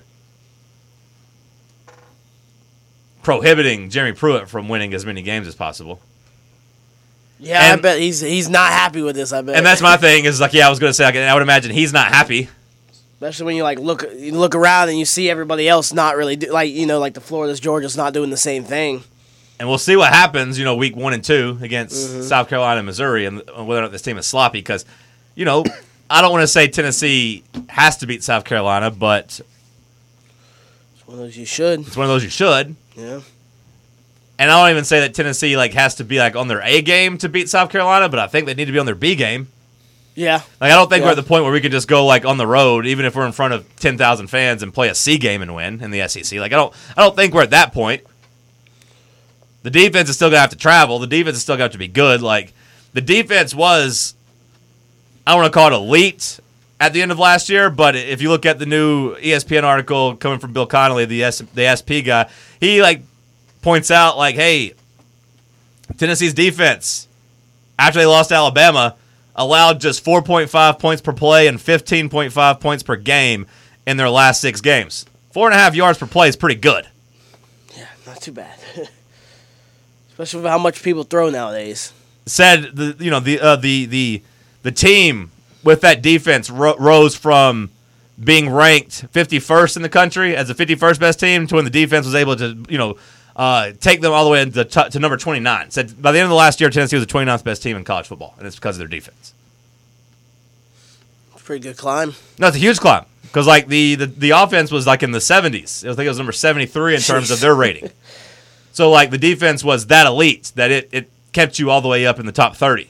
[SPEAKER 5] prohibiting Jeremy Pruitt from winning as many games as possible.
[SPEAKER 4] Yeah,
[SPEAKER 5] And-
[SPEAKER 4] I bet he's he's not happy with this. I bet,
[SPEAKER 5] And that's my thing is like, yeah, I was going to say, like, I would imagine he's not happy.
[SPEAKER 4] especially when you like look you look around and you see everybody else not really do, like you know like the Florida's Georgia's not doing the same thing.
[SPEAKER 5] And we'll see what happens, you know, week one and two against
[SPEAKER 4] Mm-hmm.
[SPEAKER 5] South Carolina and Missouri and whether or not this team is sloppy because, you know, I don't want to say Tennessee has to beat South Carolina, but
[SPEAKER 4] It's one of those you should.
[SPEAKER 5] it's one of those you should.
[SPEAKER 4] Yeah.
[SPEAKER 5] And I don't even say that Tennessee like has to be like on their A game to beat South Carolina, but I think they need to be on their B game.
[SPEAKER 4] Yeah.
[SPEAKER 5] Like I don't think
[SPEAKER 4] Yeah.
[SPEAKER 5] we're at the point where we can just go like on the road, even if we're in front of ten thousand fans, and play a C game and win in the S E C. Like I don't, I don't think we're at that point. The defense is still gonna have to travel. The defense is still gonna have to be good. Like the defense was, I don't want to call it elite at the end of last year, but if you look at the new E S P N article coming from Bill Connolly, the S, the S P guy, he like points out like, hey, Tennessee's defense after they lost to Alabama allowed just four point five points per play and fifteen point five points per game in their last six games. Four and a half yards per play is pretty good.
[SPEAKER 4] Yeah, not too bad. Especially with how much people throw nowadays.
[SPEAKER 5] Said the you know the uh, the the the team with that defense ro- rose from being ranked fifty-first in the country as the fifty-first best team to when the defense was able to you know uh, take them all the way to, t- to number twenty-nine. Said by the end of the last year, Tennessee was the twenty-ninth best team in college football, and it's because of their defense.
[SPEAKER 4] It's a pretty good climb.
[SPEAKER 5] No, it's a huge climb because like the, the the offense was like in the seventies. I think it was number seventy-three in terms of their rating. So like the defense was that elite that it, it kept you all the way up in the top thirty.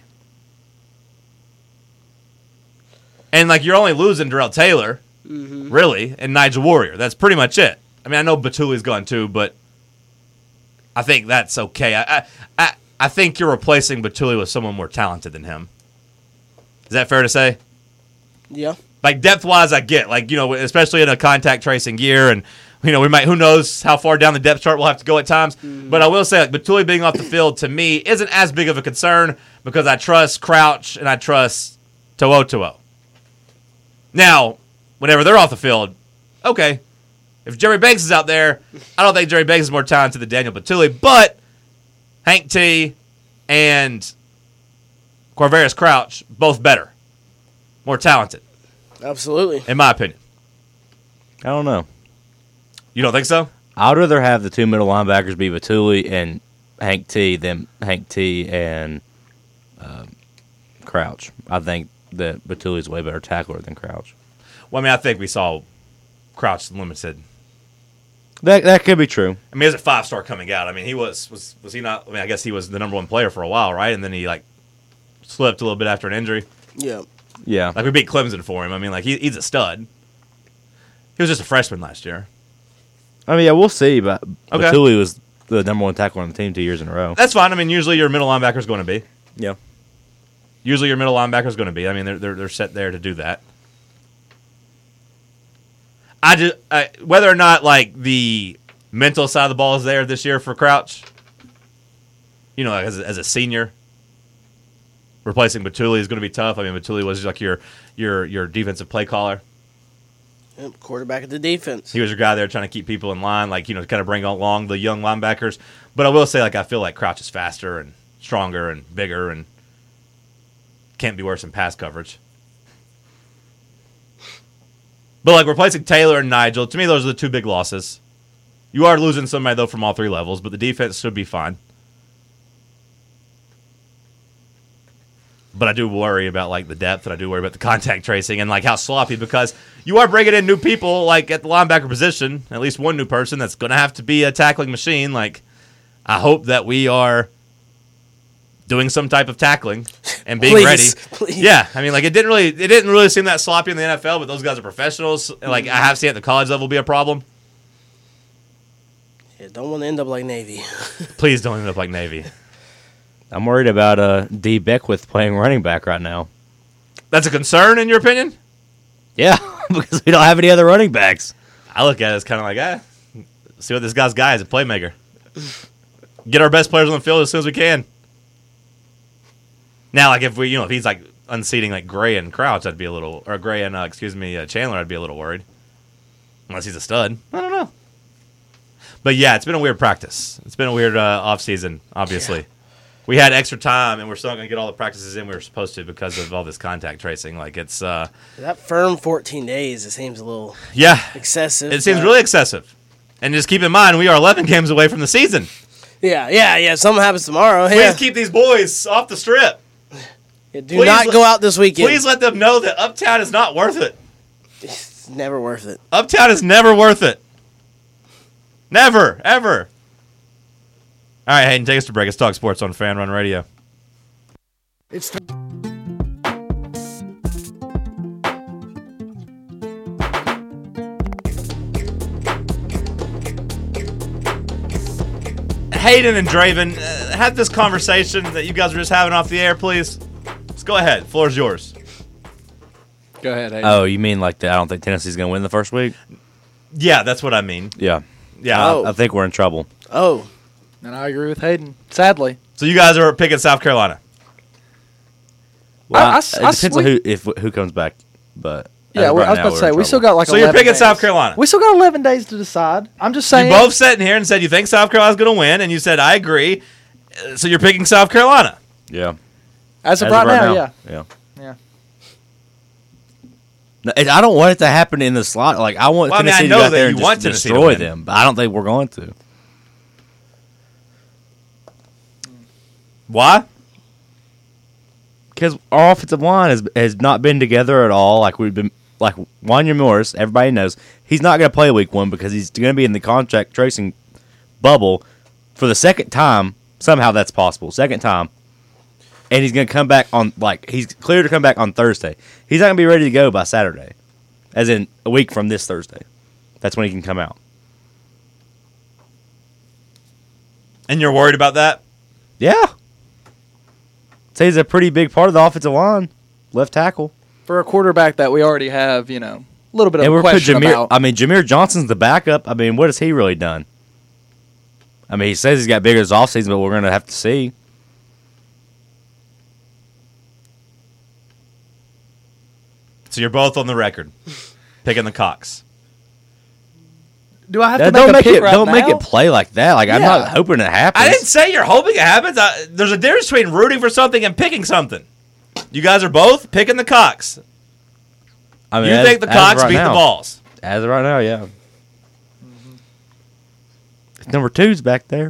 [SPEAKER 5] And like you're only losing Darrell Taylor, mm-hmm. really, and Nigel Warrior. That's pretty much it. I mean, I know Batuli's gone too, but I think that's okay. I I I, I think you're replacing Batuli with someone more talented than him. Is that fair to say?
[SPEAKER 4] Yeah.
[SPEAKER 5] Like depth wise, I get like you know, especially in a contact tracing year, and you know we might who knows how far down the depth chart we'll have to go at times. Mm. But I will say, like Batuli being off the field to me isn't as big of a concern because I trust Crouch and I trust To'o. Now, whenever they're off the field, okay. If Jerry Banks is out there, I don't think Jerry Banks is more talented than Daniel Batuli, but Hank T and Quavaris Crouch both better, more talented.
[SPEAKER 4] Absolutely.
[SPEAKER 5] In my opinion.
[SPEAKER 7] I don't know.
[SPEAKER 5] You don't think so?
[SPEAKER 7] I'd rather have the two middle linebackers be Batuli and Hank T than Hank T and uh, Crouch. I think that Batuli's a way better tackler than Crouch.
[SPEAKER 5] Well, I mean, I think we saw Crouch limited.
[SPEAKER 7] That that could be true.
[SPEAKER 5] I mean, he was a five-star coming out. I mean, he was, was, was he not? I mean, I guess he was the number one player for a while, right? And then he, like, slipped a little bit after an injury.
[SPEAKER 4] Yeah.
[SPEAKER 7] Yeah.
[SPEAKER 5] Like, we beat Clemson for him. I mean, like, he, he's a stud. He was just a freshman last year.
[SPEAKER 7] I mean, yeah, we'll see, but
[SPEAKER 5] Okay.
[SPEAKER 7] Batuli was the number one tackler on the team two years in a row.
[SPEAKER 5] That's fine. I mean, usually your middle linebacker is going to be.
[SPEAKER 7] Yeah.
[SPEAKER 5] Usually your middle linebacker is going to be. I mean, they're, they're, they're set there to do that. I just, I, whether or not, like, the mental side of the ball is there this year for Crouch, you know, as a, as a senior, replacing Batuli is going to be tough. I mean, Batuli was like your your your defensive play caller.
[SPEAKER 4] Yep, quarterback of the defense.
[SPEAKER 5] He was your guy there trying to keep people in line, like, you know, kind of bring along the young linebackers. But I will say, like, I feel like Crouch is faster and stronger and bigger and can't be worse in pass coverage. But, like, replacing Taylor and Nigel, to me, those are the two big losses. You are losing somebody, though, from all three levels, but the defense should be fine. But I do worry about, like, the depth, and I do worry about the contact tracing and, like, how sloppy, because you are bringing in new people, like, at the linebacker position, at least one new person that's going to have to be a tackling machine. Like, I hope that we are doing some type of tackling and being
[SPEAKER 4] Please,
[SPEAKER 5] ready.
[SPEAKER 4] please.
[SPEAKER 5] Yeah, I mean, like, it didn't really it didn't really seem that sloppy in the N F L, but those guys are professionals. And, like, I have seen it at the college level be a problem.
[SPEAKER 4] Yeah, don't want to end up like Navy.
[SPEAKER 5] Please don't end up like Navy.
[SPEAKER 7] I'm worried about uh, D. Beckwith playing running back right now.
[SPEAKER 5] That's a concern, in your opinion?
[SPEAKER 7] Yeah, because we don't have any other running backs.
[SPEAKER 5] I look at it as kind of like, ah, see what this guy's guy is, a playmaker. Get our best players on the field as soon as we can. Now, like, if we, you know, if he's, like, unseating, like, Gray and Crouch, I'd be a little, or Gray and, uh, excuse me, uh, Chandler, I'd be a little worried. Unless he's a stud. I don't know. But, yeah, it's been a weird practice. It's been a weird uh, offseason, obviously. Yeah. We had extra time, and we're still not going to get all the practices in we were supposed to because of all this contact tracing. Like, it's... Uh,
[SPEAKER 4] that firm fourteen days, it seems a little
[SPEAKER 5] yeah,
[SPEAKER 4] excessive.
[SPEAKER 5] It seems really excessive. And just keep in mind, we are eleven games away from the season.
[SPEAKER 4] Yeah, yeah, yeah. Something happens tomorrow.
[SPEAKER 5] Please
[SPEAKER 4] yeah.
[SPEAKER 5] keep these boys off the strip.
[SPEAKER 4] Yeah, do
[SPEAKER 5] Please
[SPEAKER 4] not
[SPEAKER 5] let-
[SPEAKER 4] go out this weekend.
[SPEAKER 5] Please let them know that Uptown is not worth it.
[SPEAKER 4] It's never worth it.
[SPEAKER 5] Uptown is never worth it. Never, ever. All right, Hayden, take us to break. It's Talk Sports on Fan Run Radio.
[SPEAKER 3] It's time.
[SPEAKER 5] Hayden and Draven, uh, have this conversation that you guys were just having off the air, please. Let's go ahead. Floor's yours.
[SPEAKER 6] Go ahead, Hayden.
[SPEAKER 7] Oh, you mean like the, I don't think Tennessee's going to win the first week?
[SPEAKER 5] Yeah, that's what I mean.
[SPEAKER 7] Yeah.
[SPEAKER 5] Yeah.
[SPEAKER 4] Oh.
[SPEAKER 7] I think we're in trouble.
[SPEAKER 4] Oh,
[SPEAKER 6] And I agree with Hayden. Sadly.
[SPEAKER 5] So you guys are picking South Carolina.
[SPEAKER 7] Well,
[SPEAKER 6] I- I
[SPEAKER 7] I-
[SPEAKER 6] s-
[SPEAKER 7] it
[SPEAKER 6] I
[SPEAKER 7] depends
[SPEAKER 6] we-
[SPEAKER 7] on who if who comes back, but
[SPEAKER 6] Yeah,
[SPEAKER 7] as of
[SPEAKER 6] we-
[SPEAKER 7] right
[SPEAKER 6] I was
[SPEAKER 7] now,
[SPEAKER 6] about to
[SPEAKER 7] we're
[SPEAKER 6] say,
[SPEAKER 7] in
[SPEAKER 6] we still
[SPEAKER 7] trouble.
[SPEAKER 6] got like
[SPEAKER 5] So you're
[SPEAKER 6] eleven
[SPEAKER 5] picking
[SPEAKER 6] days.
[SPEAKER 5] South Carolina.
[SPEAKER 6] We still got eleven days to decide. I'm just saying.
[SPEAKER 5] You both sat in here and said you think South Carolina's going to win, and you said, I agree. Uh, So you're picking South Carolina.
[SPEAKER 7] Yeah.
[SPEAKER 6] As of
[SPEAKER 7] As
[SPEAKER 6] right,
[SPEAKER 7] of right
[SPEAKER 6] now,
[SPEAKER 7] now.
[SPEAKER 6] yeah.
[SPEAKER 7] Yeah.
[SPEAKER 6] Yeah.
[SPEAKER 7] No, and I don't want it to happen in the slot. Like I want
[SPEAKER 5] Well, I mean, I
[SPEAKER 7] Tennessee
[SPEAKER 5] know
[SPEAKER 7] to go out
[SPEAKER 5] that
[SPEAKER 7] there
[SPEAKER 5] you
[SPEAKER 7] and just
[SPEAKER 5] want Tennessee to
[SPEAKER 7] destroy
[SPEAKER 5] win.
[SPEAKER 7] them, but I don't think we're going to.
[SPEAKER 5] Why?
[SPEAKER 7] Because our offensive line has has not been together at all. Like we've been, like Wanya Morris, everybody knows he's not going to play week one because he's going to be in the contract tracing bubble for the second time. Somehow that's possible. Second time, and he's going to come back on like he's clear to come back on Thursday. He's not going to be ready to go by Saturday, as in a week from this Thursday. That's when he can come out.
[SPEAKER 5] And you're worried about that?
[SPEAKER 7] Yeah. Say he's a pretty big part of the offensive line, left tackle.
[SPEAKER 6] For a quarterback that we already have, you know, a little bit of
[SPEAKER 7] And
[SPEAKER 6] a
[SPEAKER 7] we're put
[SPEAKER 6] question
[SPEAKER 7] Jameer.
[SPEAKER 6] about.
[SPEAKER 7] I mean, Jameer Johnson's the backup. I mean, what has he really done? I mean, he says he's got bigger this offseason, but we're going to have to see.
[SPEAKER 5] So you're both on the record picking the Cox.
[SPEAKER 6] Do I have
[SPEAKER 7] That-
[SPEAKER 6] to make
[SPEAKER 7] don't
[SPEAKER 6] a
[SPEAKER 7] make
[SPEAKER 6] pick
[SPEAKER 7] it.
[SPEAKER 6] right
[SPEAKER 7] Don't
[SPEAKER 6] now?
[SPEAKER 7] make it play like that. Like I'm
[SPEAKER 6] Yeah.
[SPEAKER 7] not hoping it happens.
[SPEAKER 5] I didn't say you're hoping it happens. I, there's a difference between rooting for something and picking something. You guys are both picking the Cox.
[SPEAKER 7] I mean,
[SPEAKER 5] You
[SPEAKER 7] as-
[SPEAKER 5] think the
[SPEAKER 7] as
[SPEAKER 5] Cox
[SPEAKER 7] right
[SPEAKER 5] beat
[SPEAKER 7] now.
[SPEAKER 5] the Balls.
[SPEAKER 7] As of right now, yeah. Number two's back there.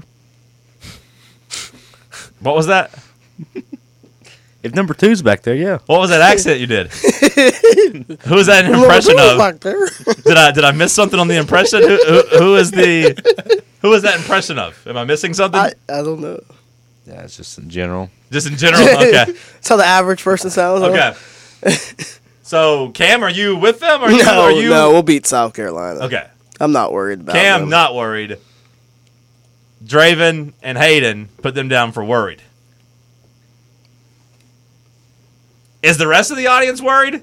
[SPEAKER 5] What was that?
[SPEAKER 7] If number two's back there, yeah.
[SPEAKER 5] What was that accent you did? Who was that an impression of?
[SPEAKER 4] Back there.
[SPEAKER 5] Did I did I miss something on the impression? Who, who, who is the who is that impression of? Am I missing something?
[SPEAKER 4] I, I don't know.
[SPEAKER 7] Yeah, it's just in general.
[SPEAKER 5] Just in general. Okay.
[SPEAKER 4] That's how the average person sounds. huh?
[SPEAKER 5] Okay. So Cam, are you with them? Or are you,
[SPEAKER 4] No,
[SPEAKER 5] are you
[SPEAKER 4] no, we'll beat South Carolina.
[SPEAKER 5] Okay.
[SPEAKER 4] I'm not worried about
[SPEAKER 5] Cam,
[SPEAKER 4] them.
[SPEAKER 5] not worried. Draven and Hayden, put them down for worried. Is the rest of the audience worried?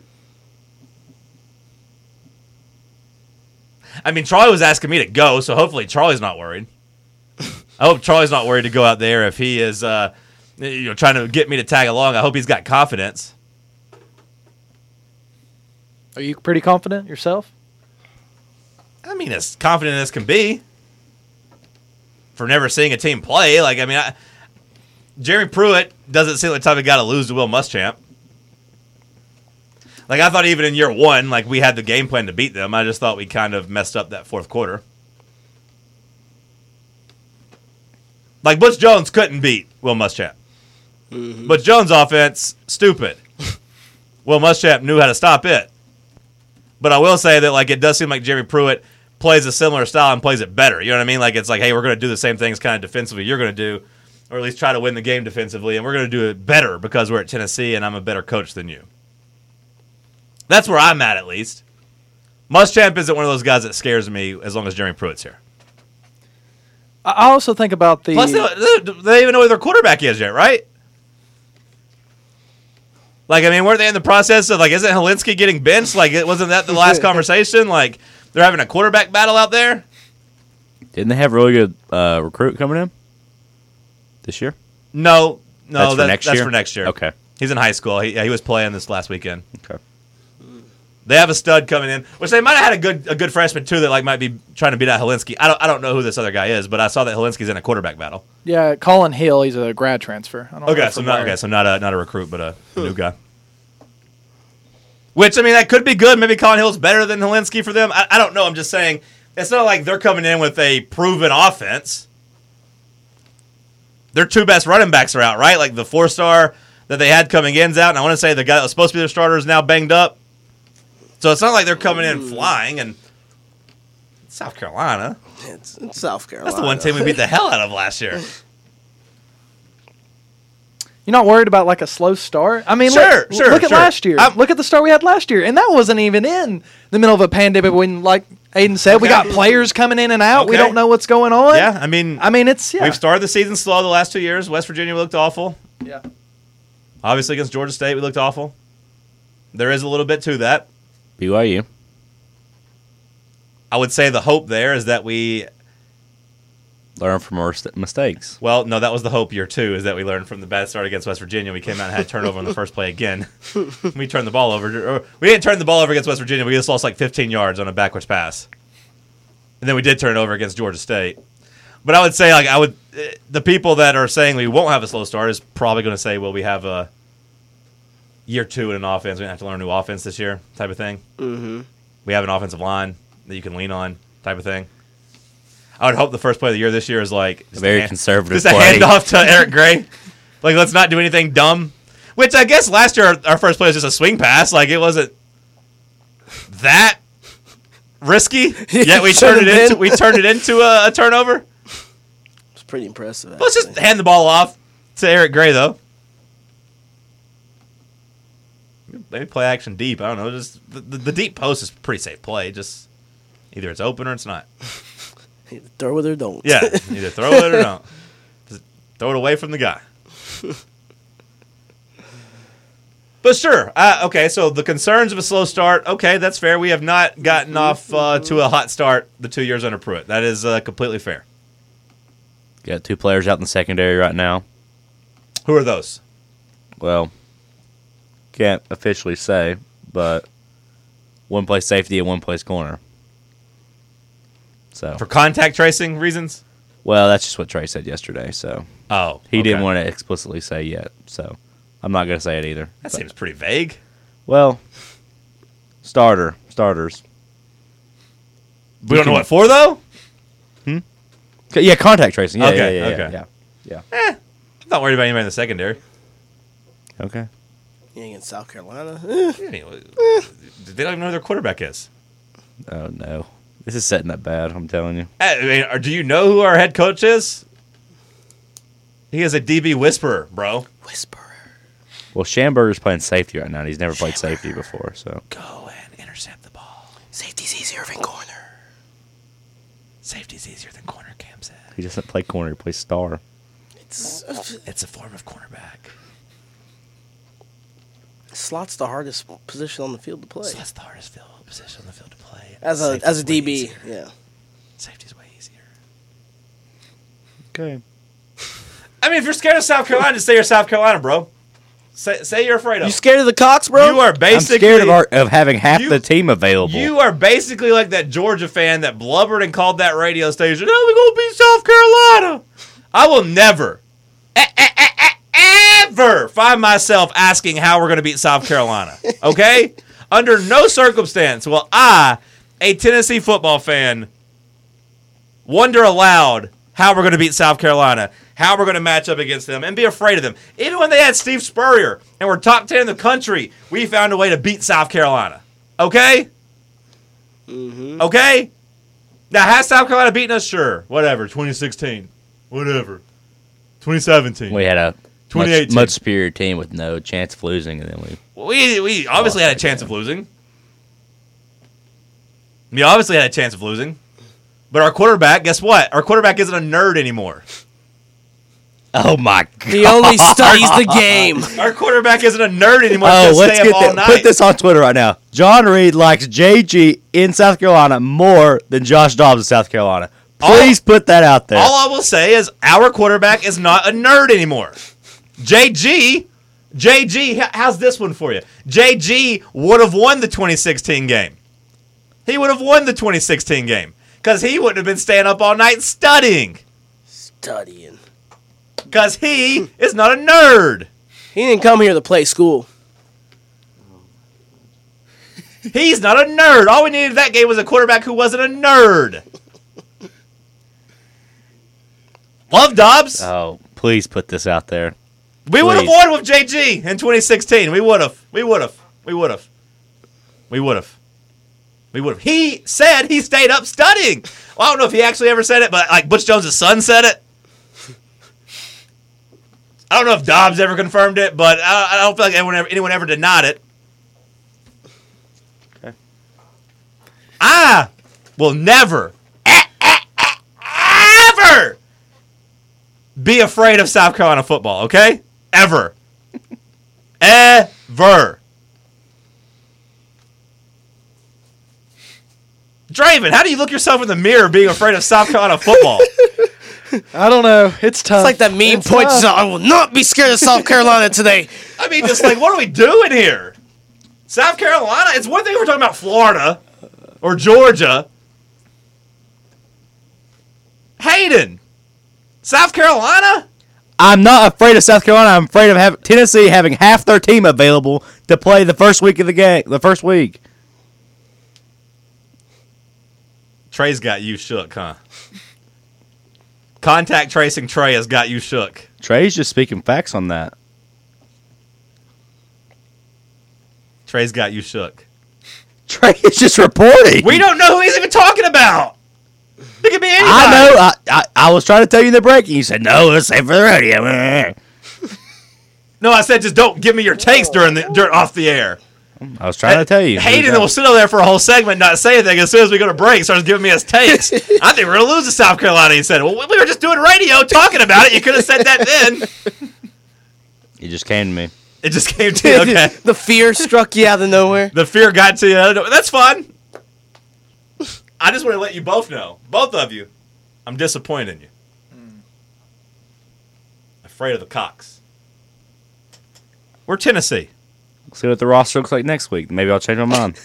[SPEAKER 5] I mean, Charlie was asking me to go, so hopefully Charlie's not worried. I hope Charlie's not worried to go out there if he is uh, you know, trying to get me to tag along. I hope he's got confidence.
[SPEAKER 6] Are you pretty confident yourself?
[SPEAKER 5] I mean, as confident as can be for never seeing a team play. Like, I mean, I, Jerry Pruitt doesn't seem like the type of guy to lose to Will Muschamp. Like, I thought even in year one, like, we had the game plan to beat them. I just thought we kind of messed up that fourth quarter. Like, Butch Jones couldn't beat Will Muschamp. Mm-hmm. Butch Jones' offense, stupid. Will Muschamp knew how to stop it. But I will say that, like, it does seem like Jerry Pruitt plays a similar style and plays it better. You know what I mean? Like, it's like, hey, we're going to do the same things kind of defensively you're going to do, or at least try to win the game defensively, and we're going to do it better because we're at Tennessee and I'm a better coach than you. That's where I'm at, at least. Muschamp isn't one of those guys that scares me as long as Jerry Pruitt's here.
[SPEAKER 6] I I also think about the.
[SPEAKER 5] Plus, they, they, they even know who their quarterback is yet, right? Like, I mean, weren't they in the process of, like, isn't Helinski getting benched? Like, it wasn't that the last conversation? Like, they're having a quarterback battle out there?
[SPEAKER 7] Didn't they have a really good uh, recruit coming in this year?
[SPEAKER 5] No. No,
[SPEAKER 7] That's for
[SPEAKER 5] that-
[SPEAKER 7] next
[SPEAKER 5] that's
[SPEAKER 7] year?
[SPEAKER 5] for next year.
[SPEAKER 7] Okay.
[SPEAKER 5] He's in high school. He, yeah, he was playing this last weekend.
[SPEAKER 7] Okay.
[SPEAKER 5] They have a stud coming in, which they might have had a good a good freshman, too, that, like, might be trying to beat out Helinski. I don't I don't know who this other guy is, but I saw that Helinski's in a quarterback battle.
[SPEAKER 6] Yeah, Colin Hill. He's a grad transfer. I don't know
[SPEAKER 5] Okay,
[SPEAKER 6] if
[SPEAKER 5] so
[SPEAKER 6] I'm
[SPEAKER 5] not
[SPEAKER 6] aware.
[SPEAKER 5] okay, so not a not a recruit, but a, a new guy. Which, I mean, that could be good. Maybe Colin Hill's better than Helinski for them. I, I don't know. I'm just saying it's not like they're coming in with a proven offense. Their two best running backs are out, right? Like the four-star that they had coming in's out, and I want to say the guy that was supposed to be their starter is now banged up. So it's not like they're coming in flying. And South Carolina,
[SPEAKER 4] It's, it's South Carolina.
[SPEAKER 5] that's the one team we beat the hell out of last year.
[SPEAKER 6] You're not worried about like a slow start? I mean,
[SPEAKER 5] Sure,
[SPEAKER 6] look,
[SPEAKER 5] sure,
[SPEAKER 6] look at
[SPEAKER 5] sure.
[SPEAKER 6] last year.
[SPEAKER 5] I'm-
[SPEAKER 6] look at the start we had last year, and that wasn't even in the middle of a pandemic. When, like Aiden said, we
[SPEAKER 5] Okay.
[SPEAKER 6] got players coming in and out. We
[SPEAKER 5] Okay.
[SPEAKER 6] don't know what's going on.
[SPEAKER 5] Yeah, I mean,
[SPEAKER 6] I mean, it's yeah.
[SPEAKER 5] we've started the season slow the last two years. West Virginia looked awful.
[SPEAKER 6] yeah.
[SPEAKER 5] Obviously, against Georgia State, we looked awful. There is a little bit to that.
[SPEAKER 7] B Y U.
[SPEAKER 5] I would say the hope there is that we,
[SPEAKER 7] Learn from our st- mistakes.
[SPEAKER 5] well, no, that was the hope year two, is that we learned from the bad start against West Virginia. We came out and had a turnover on the first play again. We turned the ball over. Or, we didn't turn the ball over against West Virginia. We just lost like fifteen yards on a backwards pass. And then we did turn it over against Georgia State. But I would say, like, I would, eh, the people that are saying we won't have a slow start is probably going to say, well, we have a year two in an offense. We don't have to learn a new offense this year, type of thing.
[SPEAKER 4] Mm-hmm.
[SPEAKER 5] We have an offensive line that you can lean on, type of thing. I would hope the first play of the year this year is like just
[SPEAKER 7] Very
[SPEAKER 5] a hand-
[SPEAKER 7] conservative
[SPEAKER 5] just a
[SPEAKER 7] play.
[SPEAKER 5] handoff to Eric Gray. Like, let's not do anything dumb. Which I guess last year our, our first play was just a swing pass. Like, it wasn't that risky. Yet we turned it
[SPEAKER 4] Should've
[SPEAKER 5] into
[SPEAKER 4] been.
[SPEAKER 5] we turned it into a, a turnover.
[SPEAKER 4] It's pretty impressive.
[SPEAKER 5] Let's just
[SPEAKER 4] actually.
[SPEAKER 5] hand the ball off to Eric Gray though. Maybe play action deep. I don't know. Just the, the, the deep post is a pretty safe play. Just either it's open or it's not.
[SPEAKER 4] Throw it or don't.
[SPEAKER 5] Yeah, either throw it or don't. Just throw it away from the guy. But sure, uh, okay. So the concerns of a slow start, okay, that's fair. We have not gotten off uh, to a hot start the two years under Pruitt. That is uh, completely fair.
[SPEAKER 7] Got two players out in the secondary right now.
[SPEAKER 5] Who are those?
[SPEAKER 7] Well, can't officially say, but one plays safety and one plays corner. So,
[SPEAKER 5] For contact tracing reasons?
[SPEAKER 7] well, that's just what Trey said yesterday. So
[SPEAKER 5] Oh,
[SPEAKER 7] he didn't
[SPEAKER 5] okay.
[SPEAKER 7] want to explicitly say yet. So I'm not going to say it either.
[SPEAKER 5] That
[SPEAKER 7] But-
[SPEAKER 5] seems pretty vague.
[SPEAKER 7] well. Starter, starters.
[SPEAKER 5] We don't know what for though.
[SPEAKER 7] C- Yeah, contact tracing. Yeah,
[SPEAKER 5] Okay,
[SPEAKER 7] yeah, yeah,
[SPEAKER 5] okay.
[SPEAKER 7] yeah, yeah.
[SPEAKER 5] I'm not worried about anybody in the secondary.
[SPEAKER 7] yeah. Okay.
[SPEAKER 4] Yeah, against South Carolina. Eh.
[SPEAKER 5] Anyway, they don't even know who their quarterback is.
[SPEAKER 7] Oh no, this is setting up bad. I'm telling you.
[SPEAKER 5] I mean, or do you know who our head coach is? He is a D B whisperer, bro.
[SPEAKER 4] Whisperer.
[SPEAKER 7] Well, Schamberger's playing safety right now. And he's never played safety before, so
[SPEAKER 5] Go and intercept the ball.
[SPEAKER 4] Safety's easier than corner.
[SPEAKER 5] Safety's easier than corner, Cam said.
[SPEAKER 7] he doesn't play corner. He plays star.
[SPEAKER 4] It's
[SPEAKER 5] It's a form of cornerback.
[SPEAKER 4] slot's the hardest position on the field to play.
[SPEAKER 5] So that's the hardest field position on the field to play.
[SPEAKER 4] As a
[SPEAKER 5] Safety's
[SPEAKER 4] as a
[SPEAKER 5] way
[SPEAKER 4] D B,
[SPEAKER 5] easier.
[SPEAKER 4] yeah.
[SPEAKER 5] Safety's way easier.
[SPEAKER 7] Okay.
[SPEAKER 5] I mean, if you're scared of South Carolina, just say you're South Carolina, bro. Say, say you're afraid of
[SPEAKER 4] You
[SPEAKER 5] them.
[SPEAKER 4] scared of the Cox, bro?
[SPEAKER 5] You are
[SPEAKER 7] I'm
[SPEAKER 5] basically
[SPEAKER 7] scared of, our, of having half
[SPEAKER 5] you-
[SPEAKER 7] the team available.
[SPEAKER 5] You are basically like that Georgia fan that blubbered and called that radio station, "Oh, we're gonna beat South Carolina." I will never, e- e- e- e- ever find myself asking how we're gonna beat South Carolina. Okay? Under no circumstance will I, a Tennessee football fan, wonder aloud how we're gonna beat South Carolina, how we're gonna match up against them, and be afraid of them. Even when they had Steve Spurrier and were top ten in the country, we found a way to beat South Carolina. Okay?
[SPEAKER 4] Mm-hmm.
[SPEAKER 5] Okay? Now, has South Carolina beaten us? Sure. Whatever. twenty sixteen. Whatever. twenty seventeen.
[SPEAKER 7] we had a much,
[SPEAKER 5] twenty eighteen.
[SPEAKER 7] much superior team with no chance of losing, and then we.
[SPEAKER 5] We, we obviously
[SPEAKER 7] Lost
[SPEAKER 5] had a
[SPEAKER 7] that
[SPEAKER 5] chance
[SPEAKER 7] game.
[SPEAKER 5] of losing. We obviously had a chance of losing. But our quarterback, guess what? Our quarterback isn't a nerd anymore.
[SPEAKER 7] Oh my god!
[SPEAKER 4] He only studies the game.
[SPEAKER 5] Our quarterback isn't a nerd anymore.
[SPEAKER 7] Oh,
[SPEAKER 5] He's gonna
[SPEAKER 7] let's
[SPEAKER 5] stay
[SPEAKER 7] get
[SPEAKER 5] up all
[SPEAKER 7] that.
[SPEAKER 5] night.
[SPEAKER 7] Put this on Twitter right now. John Reed likes J G in South Carolina more than Josh Dobbs in South Carolina. Please put that out there.
[SPEAKER 5] All I will say is our quarterback is not a nerd anymore. J G, J G, h- how's this one for you? J G would have won the twenty sixteen game. He would have won the twenty sixteen game because he wouldn't have been staying up all night studying
[SPEAKER 4] Studying.
[SPEAKER 5] because he is not a nerd.
[SPEAKER 4] He didn't come here to play school.
[SPEAKER 5] He's not a nerd. All we needed that game was a quarterback who wasn't a nerd. Love Dobbs.
[SPEAKER 7] Oh, please put this out there.
[SPEAKER 5] We would have
[SPEAKER 7] Please.
[SPEAKER 5] won with J G in twenty sixteen. We would have. We would have. We would have. We would have. We would have. He said he stayed up studying. Well, I don't know if he actually ever said it, but like Butch Jones' son said it. I don't know if Dobbs ever confirmed it, but I, I don't feel like anyone ever, anyone ever denied it.
[SPEAKER 7] Okay.
[SPEAKER 5] I will never, ever be afraid of South Carolina football, okay? Ever. Ever. Draven, how do you look yourself in the mirror being afraid of South Carolina football?
[SPEAKER 6] I don't know. It's tough.
[SPEAKER 4] It's like that meme
[SPEAKER 6] It's
[SPEAKER 4] point.
[SPEAKER 6] tough.
[SPEAKER 4] I will not be scared of South Carolina today.
[SPEAKER 5] I mean, just like, what are we doing here? South Carolina? It's one thing if we're talking about Florida or Georgia. Hayden, South Carolina?
[SPEAKER 7] I'm not afraid of South Carolina. I'm afraid of have, Tennessee having half their team available to play the first week of the game. The first week.
[SPEAKER 5] Trey's got you shook, huh? Contact tracing Trey has got you shook.
[SPEAKER 7] Trey's just speaking facts on that.
[SPEAKER 5] Trey's got you shook.
[SPEAKER 7] Trey is just reporting.
[SPEAKER 5] We don't know who he's even talking about. It could be anybody.
[SPEAKER 7] I know. I, I I was trying to tell you in the break, and you said no. Let's save for the radio.
[SPEAKER 5] No, I said just don't give me your takes during the during, off the air.
[SPEAKER 7] I was trying to tell you.
[SPEAKER 5] Hayden will sit over there for a whole segment, not say anything. As soon as we go to break, starts giving me his takes. I think we're gonna lose to South Carolina. He said, "Well, we were just doing radio, talking about it. You could have said that then."
[SPEAKER 7] You just came to me.
[SPEAKER 5] It just came to you. Okay.
[SPEAKER 4] The fear struck you out of nowhere.
[SPEAKER 5] The fear got to you. That's fun. I just want to let you both know, both of you, I'm disappointed in you. Mm. Afraid of the Cox. We're Tennessee.
[SPEAKER 7] See what the roster looks like next week. Maybe I'll change my mind.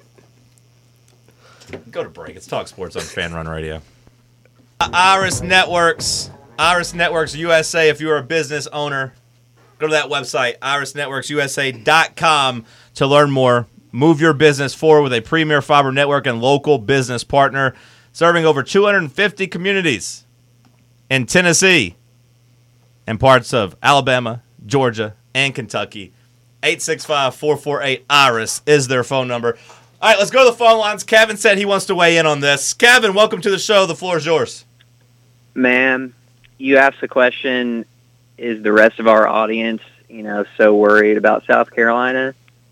[SPEAKER 5] Go to break. It's Talk Sports on Fan Run Radio. Iris Networks. Iris Networks U S A. If you're a business owner, go to that website, iris networks u s a dot com, to learn more. Move your business forward with a premier fiber network and local business partner, serving over two hundred fifty communities in Tennessee and parts of Alabama, Georgia, and Kentucky. eight six five, four four eight, IRIS is their phone number. All right, let's go to the phone lines. Kevin said he wants to weigh in on this. Kevin, welcome to the show. The floor is yours.
[SPEAKER 8] Man, you asked the question, is the rest of our audience, you know, so worried about South Carolina?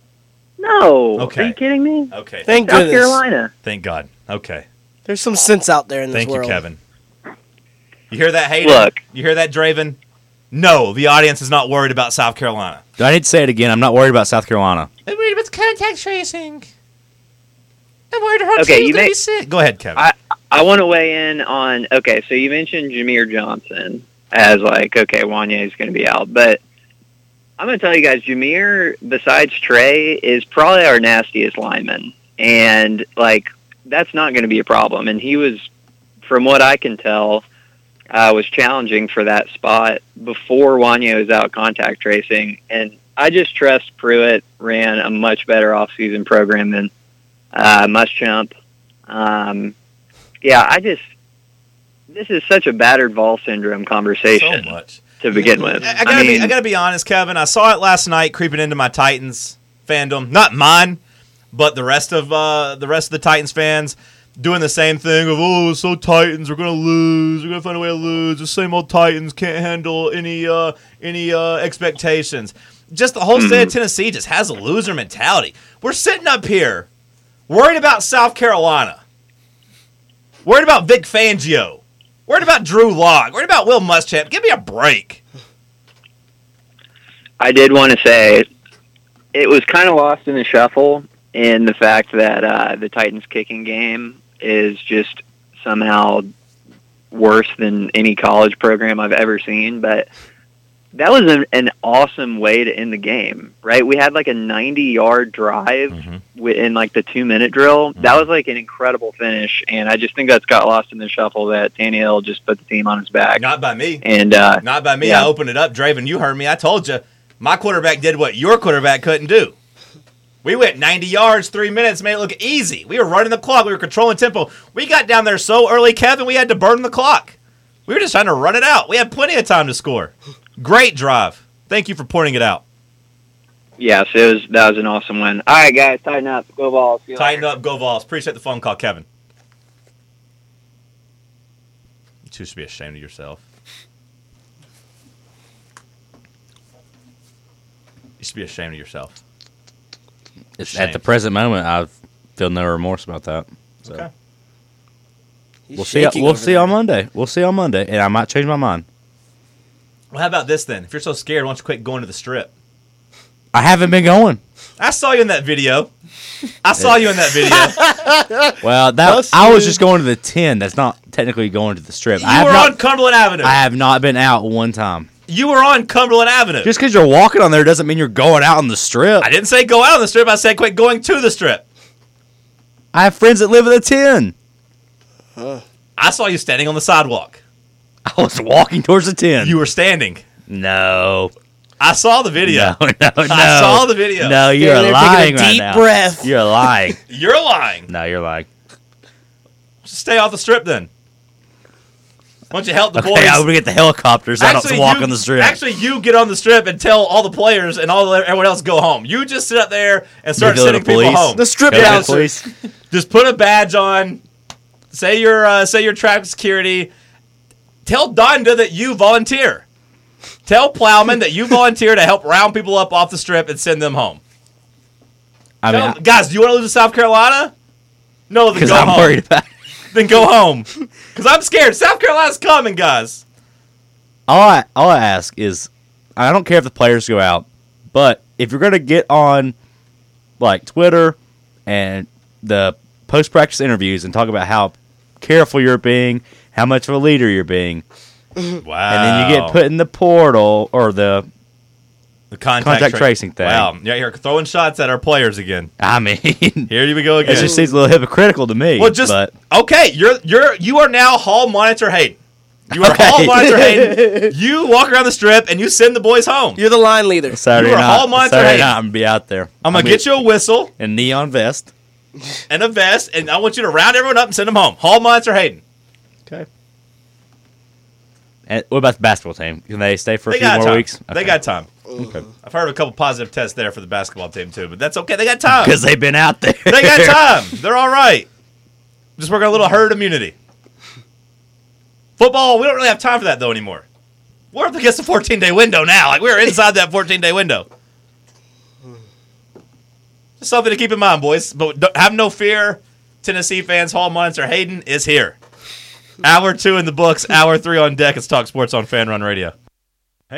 [SPEAKER 8] No.
[SPEAKER 5] Okay.
[SPEAKER 8] Are you kidding me?
[SPEAKER 5] Okay.
[SPEAKER 4] Thank
[SPEAKER 8] South
[SPEAKER 4] goodness.
[SPEAKER 8] Carolina.
[SPEAKER 5] Thank God. Okay.
[SPEAKER 4] There's some sense out there in this
[SPEAKER 5] Thank
[SPEAKER 4] world.
[SPEAKER 5] you, Kevin. You hear that, Hayden?
[SPEAKER 8] Look.
[SPEAKER 5] You hear that, Draven? No, the audience is not worried about South Carolina.
[SPEAKER 7] Do I need to say it again? I'm not worried about South Carolina.
[SPEAKER 5] I'm worried about contact tracing. I'm worried our
[SPEAKER 8] Okay,
[SPEAKER 5] team's
[SPEAKER 8] you
[SPEAKER 5] going to
[SPEAKER 8] may-
[SPEAKER 5] be sick. Go ahead, Kevin.
[SPEAKER 8] I, I want to weigh in on, okay, so you mentioned Jameer Johnson as like, okay, Wanya is going to be out. But I'm going to tell you guys, Jameer, besides Trey, is probably our nastiest lineman. And, like, that's not going to be a problem. And he was, from what I can tell, uh, was challenging for that spot before Wanya was out contact tracing. And I just trust Pruitt ran a much better off-season program than uh, Muschamp. Um, yeah, I just, this is such a battered Vol syndrome conversation
[SPEAKER 5] so much.
[SPEAKER 8] to begin with.
[SPEAKER 5] I, I gotta
[SPEAKER 8] I mean,
[SPEAKER 5] be, I gotta be honest, Kevin. I saw it last night creeping into my Titans fandom. Not mine, but the rest of uh, the rest of the Titans fans doing the same thing of, oh, it's so Titans, we're gonna lose, we're gonna find a way to lose. The same old Titans can't handle any uh, any uh, expectations. Just the whole state
[SPEAKER 8] Mm-hmm.
[SPEAKER 5] of Tennessee just has a loser mentality. We're sitting up here worried about South Carolina, worried about Vic Fangio, worried about Drew Lock, worried about Will Muschamp. Give me a break.
[SPEAKER 8] I did want to say it was kind of lost in the shuffle in the fact that uh, the Titans kicking game is just somehow worse than any college program I've ever seen. But that was an, an awesome way to end the game, right? We had like a ninety-yard drive
[SPEAKER 5] Mm-hmm.
[SPEAKER 8] in like the two-minute drill. That was like an incredible finish, and I just think that's got lost in the shuffle that Tannehill just put the team on his back.
[SPEAKER 5] Not by me.
[SPEAKER 8] And uh,
[SPEAKER 5] Not by me.
[SPEAKER 8] yeah.
[SPEAKER 5] I opened it up, Draven. You heard me. I told you. My quarterback did what your quarterback couldn't do. We went ninety yards, three minutes, made it look easy. We were running the clock. We were controlling tempo. We got down there so early, Kevin, we had to burn the clock. We were just trying to run it out. We had plenty of time to score. Great drive. Thank you for pointing it out.
[SPEAKER 8] Yes, it was. That was an awesome win. All right, guys, tighten up. Go Vols. See you
[SPEAKER 5] Tighten
[SPEAKER 8] later.
[SPEAKER 5] up, go Vols. Appreciate the phone call, Kevin. You two should be ashamed of yourself. You should be ashamed of yourself.
[SPEAKER 7] It's,
[SPEAKER 5] Shame.
[SPEAKER 7] at the present moment, I feel no remorse about that. So.
[SPEAKER 5] Okay.
[SPEAKER 4] He's
[SPEAKER 7] We'll see.
[SPEAKER 4] shaking
[SPEAKER 7] We'll
[SPEAKER 4] over
[SPEAKER 7] see
[SPEAKER 4] there.
[SPEAKER 7] on Monday. We'll see on Monday, and I might change my mind.
[SPEAKER 5] Well, how about this then? If you're so scared, why don't you quit going to the strip?
[SPEAKER 7] I haven't been going.
[SPEAKER 5] I saw you in that video. I saw you in that video.
[SPEAKER 7] Well, that I was just going to the ten. That's not technically going to the strip.
[SPEAKER 5] You
[SPEAKER 7] I have
[SPEAKER 5] were
[SPEAKER 7] not,
[SPEAKER 5] on Cumberland Avenue.
[SPEAKER 7] I have not been out one time.
[SPEAKER 5] You were on Cumberland Avenue.
[SPEAKER 7] Just because you're walking on there doesn't mean you're going out on the strip.
[SPEAKER 5] I didn't say go out on the strip. I said quit going to the strip.
[SPEAKER 7] I have friends that live at the ten.
[SPEAKER 5] I saw you standing on the sidewalk.
[SPEAKER 7] I was walking towards the ten.
[SPEAKER 5] You were standing.
[SPEAKER 7] No.
[SPEAKER 5] I saw the video.
[SPEAKER 7] No, no, no.
[SPEAKER 5] I saw the video.
[SPEAKER 7] No, you're
[SPEAKER 4] Standing there
[SPEAKER 7] lying
[SPEAKER 4] taking a
[SPEAKER 7] right
[SPEAKER 4] deep
[SPEAKER 7] now.
[SPEAKER 4] breath.
[SPEAKER 7] You're lying.
[SPEAKER 5] You're lying.
[SPEAKER 7] No, you're lying.
[SPEAKER 5] Just stay off the strip then. Why don't you help the
[SPEAKER 7] Okay,
[SPEAKER 5] boys?
[SPEAKER 7] I'm going to get the helicopters. I don't walk
[SPEAKER 5] you,
[SPEAKER 7] on the strip.
[SPEAKER 5] Actually, you get on the strip and tell all the players and all the, everyone else go home. You just sit up there and start
[SPEAKER 7] Maybe a little
[SPEAKER 5] sending people
[SPEAKER 7] police.
[SPEAKER 5] home.
[SPEAKER 4] The strip
[SPEAKER 7] Go to the
[SPEAKER 4] bouncer.
[SPEAKER 7] police.
[SPEAKER 5] Just put a badge on. Say you're uh, say you're traffic security. Tell Donda that you volunteer. Tell Plowman that you volunteer to help round people up off the strip and send them home.
[SPEAKER 7] I mean,
[SPEAKER 5] Tell- guys, do you want to lose to South Carolina? No, then
[SPEAKER 7] because
[SPEAKER 5] go
[SPEAKER 7] I'm
[SPEAKER 5] home.
[SPEAKER 7] worried about it.
[SPEAKER 5] Then go home. Because I'm scared. South Carolina's coming, guys.
[SPEAKER 7] All I all I ask is, I don't care if the players go out, but if you're gonna get on, like Twitter, and the post practice interviews and talk about how careful you're being, how much of a leader you're being,
[SPEAKER 5] Wow.
[SPEAKER 7] and then you get put in the portal or the,
[SPEAKER 5] the contact,
[SPEAKER 7] contact
[SPEAKER 5] tra-
[SPEAKER 7] tracing thing.
[SPEAKER 5] Wow. Yeah, you're throwing shots at our players again.
[SPEAKER 7] I mean, it
[SPEAKER 5] Here we go again.
[SPEAKER 7] just seems a little hypocritical to me.
[SPEAKER 5] well, just
[SPEAKER 7] but
[SPEAKER 5] okay. You're you're you are now Hall Monitor Hayden. You are
[SPEAKER 7] Okay.
[SPEAKER 5] Hall Monitor Hayden. You walk around the strip and you send the boys home.
[SPEAKER 4] You're the line leader.
[SPEAKER 7] Saturday
[SPEAKER 5] you are
[SPEAKER 7] night,
[SPEAKER 5] Hall Monitor
[SPEAKER 7] Saturday
[SPEAKER 5] Hayden.
[SPEAKER 7] night, I'm gonna be out there.
[SPEAKER 5] I'm gonna get you a whistle
[SPEAKER 7] a neon vest.
[SPEAKER 5] and a vest, and I want you to round everyone up and send them home. Hall Monitor Hayden.
[SPEAKER 7] Okay. And what about the basketball team? Can they stay for a
[SPEAKER 5] They
[SPEAKER 7] few
[SPEAKER 5] got
[SPEAKER 7] more
[SPEAKER 5] time.
[SPEAKER 7] weeks?
[SPEAKER 5] They got time.
[SPEAKER 7] Okay.
[SPEAKER 5] I've heard of a couple positive tests there for the basketball team too, but that's okay. They got time.
[SPEAKER 7] Because they've been out there.
[SPEAKER 5] They got time. They're all right. Just working on a little herd immunity. Football, we don't really have time for that though anymore. We're up against the fourteen-day window now. Like we're inside that fourteen-day window. Just something to keep in mind, boys. But don't- have no fear, Tennessee fans. Hall Monitor Hayden is here. Hour two in the books. Hour three on deck. It's Talk Sports on Fan Run Radio.